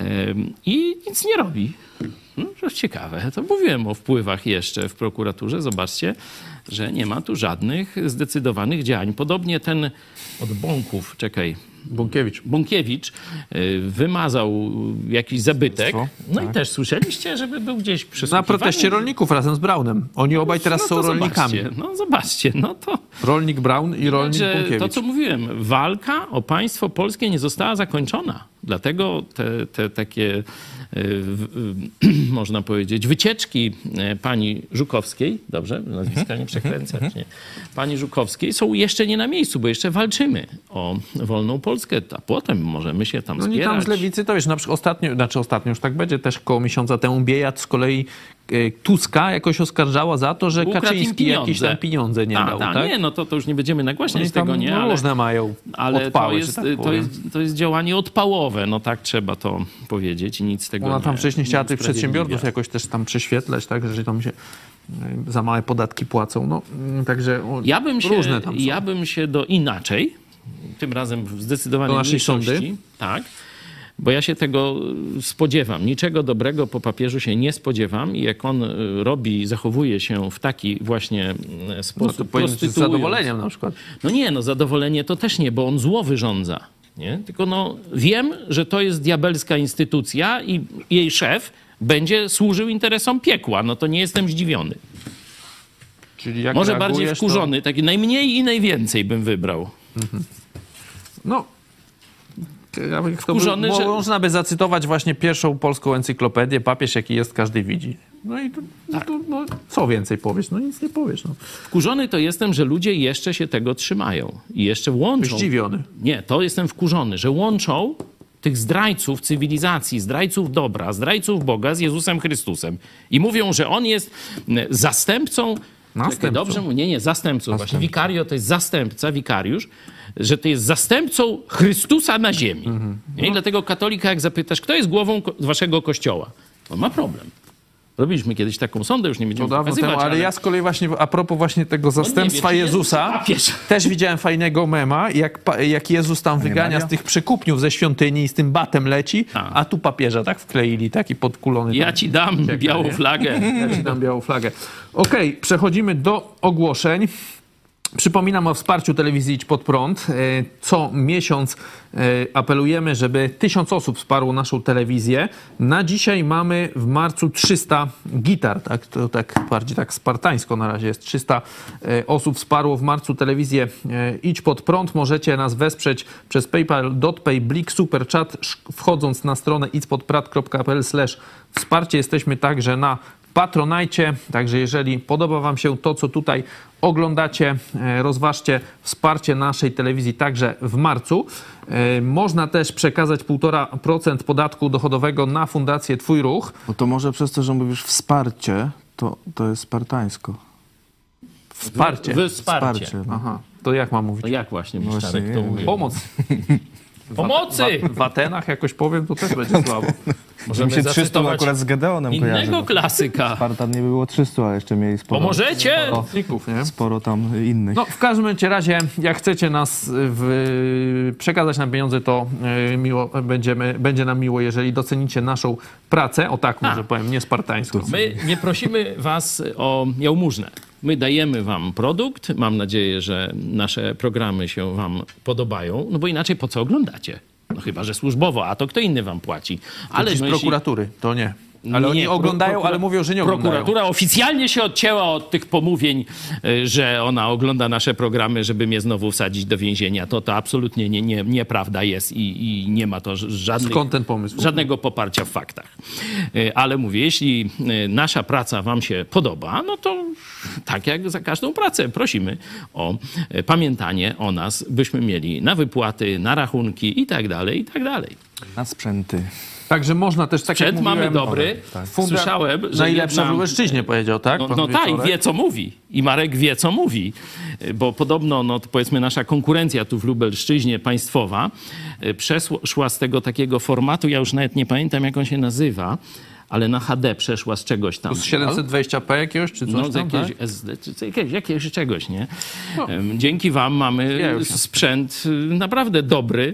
S3: i nic nie robi. No, to ciekawe. To mówiłem o wpływach jeszcze w prokuraturze. Zobaczcie, że nie ma tu żadnych zdecydowanych działań. Podobnie ten od Bąków, czekaj,
S5: Bąkiewicz.
S3: Bąkiewicz y, wymazał jakiś zabytek. No
S4: tak.
S3: i też słyszeliście, żeby był gdzieś
S5: Na
S3: przesłuchiwany.
S5: proteście rolników razem z Braunem. Oni obaj teraz
S3: no
S5: są
S3: to
S5: rolnikami.
S3: Zobaczcie, no zobaczcie, no to...
S5: Rolnik Braun i rolnik
S3: Że
S5: Bąkiewicz.
S3: to, co mówiłem, walka o państwo polskie nie została zakończona. Dlatego te, te takie, y, y, można powiedzieć, wycieczki y, pani Żukowskiej, dobrze, nazwiska nie przekręcać, nie? Pani Żukowskiej są jeszcze nie na miejscu, bo jeszcze walczymy o wolną Polskę, a potem możemy się tam
S5: No nie
S3: zbierać.
S5: tam z lewicy, to wiesz, na przykład ostatnio, znaczy ostatnio już tak będzie, też koło miesiąca temu Biejat z kolei e, Tuska jakoś oskarżała za to, że
S3: Ukradł im
S5: Kaczyński
S3: pieniądze.
S5: jakieś tam pieniądze nie
S3: Ta,
S5: dał,
S3: ta,
S5: tak?
S3: Nie, no to, to już nie będziemy nagłaśniać
S5: Oni tam
S3: tego, nie?
S5: no,
S3: Ale,
S5: różne mają
S3: ale
S5: odpały,
S3: to,
S5: że
S3: jest,
S5: tak
S3: to,
S5: powiem.
S3: jest, to jest działanie odpałowe, no tak trzeba to powiedzieć i nic z tego
S5: Ona
S3: nie
S5: tam wcześniej chciała tych
S3: usprawiedliwia.
S5: przedsiębiorców jakoś też tam prześwietlać, tak, że tam się e, za małe podatki płacą. No, mm, także o,
S3: Ja bym się,
S5: różne tam są.
S3: ja bym się do inaczej, tym razem w zdecydowanej
S5: Do naszej
S3: mniejszości,
S5: sądy?
S3: tak, bo ja się tego spodziewam. Niczego dobrego po papieżu się nie spodziewam i jak on y, robi, zachowuje się w taki właśnie y,
S5: No
S3: sposób,
S5: to powinien z
S3: prostytuując-
S5: zadowoleniem na przykład.
S3: No nie, no zadowolenie to też nie, bo on zło wyrządza. Nie? Tylko no wiem, że to jest diabelska instytucja i jej szef będzie służył interesom piekła. No to nie jestem zdziwiony.
S5: Czyli jak
S3: Może
S5: reagujesz,
S3: bardziej wkurzony,
S5: to...
S3: taki najmniej i najwięcej bym wybrał.
S5: Mhm. No,
S3: Wkurzony,
S5: by,
S3: że...
S5: można by zacytować właśnie pierwszą polską encyklopedię, papież jaki jest, każdy widzi. No i to, no to, no, co więcej powiesz? No nic nie powiesz. No.
S3: Wkurzony to jestem, że ludzie jeszcze się tego trzymają i jeszcze łączą.
S5: Zdziwiony.
S3: Nie, to jestem wkurzony, że łączą tych zdrajców cywilizacji, zdrajców dobra, zdrajców Boga z Jezusem Chrystusem. I mówią, że On jest zastępcą...
S5: Następcą.
S3: Dobrze? Nie, nie, zastępcą. Właśnie. Wikario to jest zastępca, wikariusz, że to jest zastępcą Chrystusa na ziemi. Mhm. I dlatego katolika, jak zapytasz, kto jest głową ko- waszego kościoła, on ma problem. Robiliśmy kiedyś taką sondę, już nie będziemy
S5: to
S3: pokazywać.
S5: Temu, ale, ale ja z kolei właśnie a propos właśnie tego zastępstwa
S3: wie,
S5: Jezusa, też widziałem fajnego mema, jak, jak Jezus tam wygania z tych przekupniów ze świątyni i z tym batem leci, a, a tu papieża tak wkleili, taki podkulony.
S3: Ja ci dam ucieka, białą nie? flagę.
S5: Ja ci dam białą flagę. Okej, okay, przechodzimy do ogłoszeń. Przypominam o wsparciu telewizji Idź Pod Prąd. Co miesiąc apelujemy, żeby tysiąc osób wsparło naszą telewizję. Na dzisiaj mamy w marcu trzysta gitar, tak? To tak bardziej tak spartańsko na razie jest. trzysta osób wsparło w marcu telewizję Idź Pod Prąd. Możecie nas wesprzeć przez PayPal, DotPay, Blik, Superchat, wchodząc na stronę idźpodprad kropka p l slash wsparcie. Jesteśmy także na Patronajcie, także jeżeli podoba wam się to, co tutaj oglądacie, rozważcie wsparcie naszej telewizji także w marcu. Można też przekazać półtora procent podatku dochodowego na Fundację Twój Ruch.
S4: Bo to może przez to, że mówisz wsparcie, to, to jest spartańsko.
S5: Wsparcie?
S3: Wy, wsparcie.
S4: Wsparcie no.
S5: Aha, to jak mam mówić?
S3: No jak właśnie,
S4: no
S3: Czarek to mówi?
S5: Pomoc.
S3: Pomocy!
S5: W, w Atenach jakoś powiem, to też będzie słabo.
S4: Możemy się trzysta akurat z Gedeonem
S3: innego
S4: kojarzy.
S3: Innego klasyka.
S4: Spartan nie było trzysta, ale jeszcze mieli sporo.
S3: Pomożecie?
S5: Sporo, nie?
S4: sporo tam innych.
S5: No w każdym razie, jak chcecie nas w, przekazać nam pieniądze, to miło, będziemy, będzie nam miło, jeżeli docenicie naszą pracę. O tak może A. powiem, nie spartańską.
S3: My nie prosimy was o jałmużnę. My dajemy wam produkt. Mam nadzieję, że nasze programy się wam podobają. No bo inaczej po co oglądacie? No chyba, że służbowo, a to kto inny wam płaci.
S5: Ale z no prokuratury, jeśli... to nie. Ale nie, oni oglądają, prokura- ale mówią, że nie oglądają.
S3: Prokuratura oficjalnie się odcięła od tych pomówień, że ona ogląda nasze programy, żeby mnie znowu wsadzić do więzienia. To to absolutnie nie, nie, nieprawda jest i, i nie ma to żadnych,
S5: Skąd ten pomysł?
S3: żadnego poparcia w faktach. Ale mówię, jeśli nasza praca wam się podoba, no to tak jak za każdą pracę prosimy o pamiętanie o nas, byśmy mieli na wypłaty, na rachunki i tak dalej, i tak dalej.
S4: Na sprzęty.
S5: Także można też, tak
S3: Sprzęt
S5: jak
S3: mamy
S5: mówiłem,
S3: dobry.
S5: Tak.
S3: Słyszałem, że
S5: najlepsza
S3: jedna...
S5: w Lubelszczyźnie powiedział, tak?
S3: No, no tak, wie co mówi. I Marek wie co mówi. Bo podobno, no to powiedzmy nasza konkurencja tu w Lubelszczyźnie państwowa przeszła z tego takiego formatu, ja już nawet nie pamiętam jak on się nazywa, ale na H D przeszła z czegoś tam.
S5: Z siedemset dwadzieścia p jakiegoś, czy coś
S3: no, z
S5: tam,
S3: jakiegoś,
S5: tak?
S3: S D, czy jakiegoś, jakiegoś czegoś, nie? No. Dzięki wam mamy sprzęt naprawdę dobry.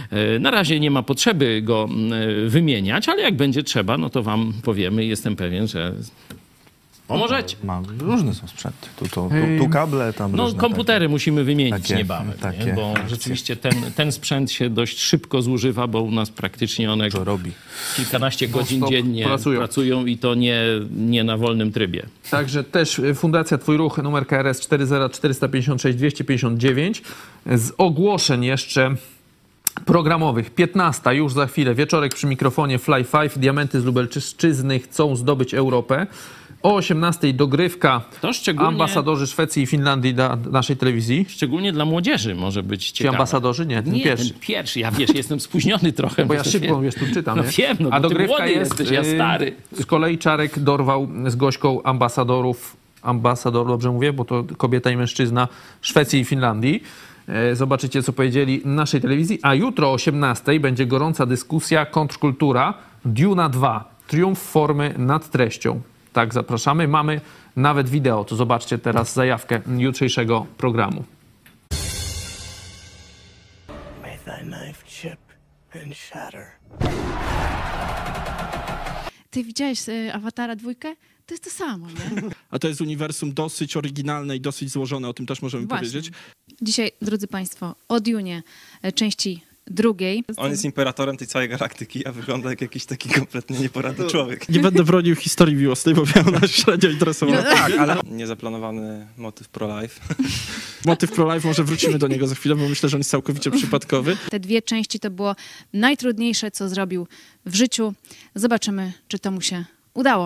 S3: Na razie nie ma potrzeby go wymieniać, ale jak będzie trzeba, no to wam powiemy. Jestem pewien, że pomożecie.
S4: Mam, różne są sprzęty. Tu, tu, tu, tu kable, tam
S3: No
S4: różne
S3: komputery
S4: takie,
S3: musimy wymienić
S4: takie,
S3: niebawem,
S4: takie
S3: nie? Bo
S4: akcje.
S3: rzeczywiście ten, ten sprzęt się dość szybko zużywa, bo u nas praktycznie one
S4: to robi.
S3: kilkanaście godzin
S5: stop
S3: dziennie
S5: pracują.
S3: pracują i to nie, nie na wolnym trybie.
S5: Także też Fundacja Twój Ruch, numer K R S cztery zero cztery pięć sześć dwieście pięćdziesiąt dziewięć. Z ogłoszeń jeszcze programowych. piętnasta już za chwilę. Wieczorek przy mikrofonie Fly Five. Diamenty z Lubelszczyzny chcą zdobyć Europę. O osiemnastej dogrywka.
S3: To szczególnie...
S5: Ambasadorzy Szwecji i Finlandii dla naszej telewizji.
S3: Szczególnie dla młodzieży może być ciekawe.
S5: Ci ambasadorzy? Nie, ten
S3: nie,
S5: pierwszy.
S3: Ten pierwszy. Ja wiesz, jestem spóźniony trochę.
S5: Bo ja szybko,
S3: wiem.
S5: wiesz, tu czytam.
S3: No
S5: nie?
S3: wiem, no
S5: a
S3: bo
S5: dogrywka
S3: ty młody
S5: jest,
S3: jesteś, ja stary.
S5: Z kolei Czarek dorwał z Gośką ambasadorów, ambasador, dobrze mówię, bo to kobieta i mężczyzna Szwecji i Finlandii. Zobaczycie, co powiedzieli naszej telewizji. A jutro o osiemnastej będzie gorąca dyskusja Kontrkultura Duna dwa. Triumf formy nad treścią. Tak, zapraszamy. Mamy nawet wideo. To zobaczcie teraz zajawkę jutrzejszego programu.
S13: May thy knife chip and shatter.
S14: Ty widziałeś y, Awatara dwójkę? To jest to samo, nie?
S15: A to jest uniwersum dosyć oryginalne i dosyć złożone, o tym też możemy
S14: Właśnie.
S15: powiedzieć.
S14: Dzisiaj, drodzy Państwo, o Dunie, części drugiej.
S16: On jest imperatorem tej całej galaktyki, a wygląda jak jakiś taki kompletnie nieporadny człowiek.
S15: Nie będę bronił historii miłosnej, bo miał nas średnio interesować.
S16: No tak, ale niezaplanowany motyw pro-life.
S15: Motyw pro-life, może wrócimy do niego za chwilę, bo myślę, że on jest całkowicie przypadkowy.
S14: Te dwie części to było najtrudniejsze, co zrobił w życiu. Zobaczymy, czy to mu się udało.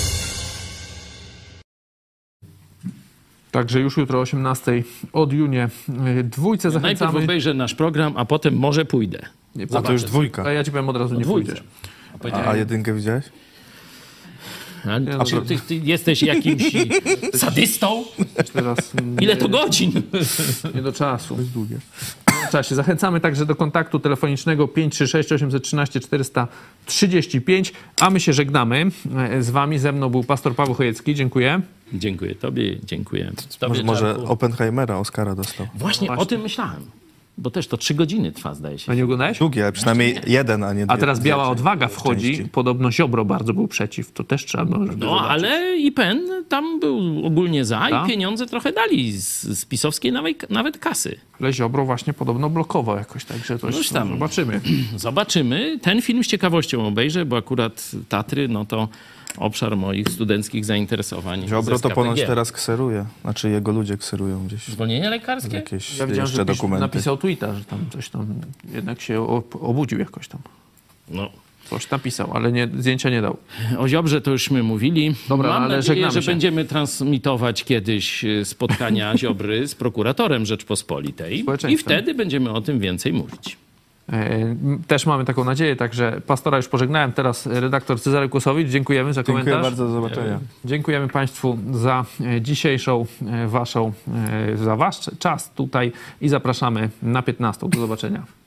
S5: Także już jutro o osiemnastej od Junie dwójce zachęcamy.
S3: Najpierw obejrzę nasz program, a potem może pójdę.
S5: Nie,
S4: A to już dwójka.
S5: A ja ci powiem od razu, nie
S3: Dwójce.
S5: pójdziesz.
S4: A, a jedynkę widziałeś?
S3: A,
S5: Nie,
S3: a czy ty, ty jesteś jakimś sadystą?
S5: Teraz,
S3: Ile to godzin?
S5: Nie do czasu. Jest długie. W czasie. Zachęcamy także do kontaktu telefonicznego pięć trzy sześć osiem jeden trzy cztery trzy pięć, a my się żegnamy z wami. Ze mną był pastor Paweł Chojecki. Dziękuję.
S3: Dziękuję tobie, dziękuję. Tobie,
S4: Może, może
S3: Czarku.
S4: Oppenheimera, Oscara dostał.
S3: Właśnie,
S5: Właśnie.
S3: o tym myślałem. Bo też to trzy godziny trwa, zdaje się.
S5: A nie oglądałeś?
S4: Długi, ale przynajmniej jeden, a nie dwie.
S5: A teraz
S4: dwie
S5: Biała
S4: części-
S5: Odwaga wchodzi.
S4: części.
S5: Podobno Ziobro bardzo był przeciw. To też trzeba było żeby
S3: No,
S5: zobaczyć.
S3: ale I P E N tam był ogólnie za
S5: Tak?
S3: i pieniądze trochę dali z, z pisowskiej nawet, nawet kasy.
S5: Ale Ziobro właśnie podobno blokował jakoś, także to
S3: Noż tam.
S5: zobaczymy.
S3: Zobaczymy. Ten film z ciekawością obejrzę, bo akurat Tatry, no to obszar moich studenckich zainteresowań.
S4: Ziobro
S3: ze
S4: to ponoć
S3: SKPG.
S4: teraz kseruje. Znaczy jego ludzie kserują gdzieś.
S3: Zwolnienie lekarskie?
S4: Jakieś
S5: Ja widziałem,
S4: jeszcze
S5: że pisz,
S4: dokumenty.
S5: napisał tweeta, że tam coś tam jednak się ob- obudził jakoś tam.
S3: No.
S5: Coś napisał, ale nie, zdjęcia nie dał.
S3: O Ziobrze to już my mówili.
S5: Dobra,
S3: Mam
S5: ale
S3: nadzieję,
S5: żegnamy
S3: że
S5: się.
S3: będziemy transmitować kiedyś e, spotkania Ziobry z prokuratorem Rzeczpospolitej i
S5: Społeczeństwem.
S3: wtedy będziemy o tym więcej mówić.
S5: E, Też mamy taką nadzieję, także pastora już pożegnałem, teraz redaktor Cezary Kłosowicz. Dziękujemy za
S4: Dziękuję
S5: komentarz.
S4: bardzo, do zobaczenia.
S5: Dziękujemy Państwu za e, dzisiejszą e, waszą, e, za wasz czas tutaj i zapraszamy na piętnastą. Do zobaczenia.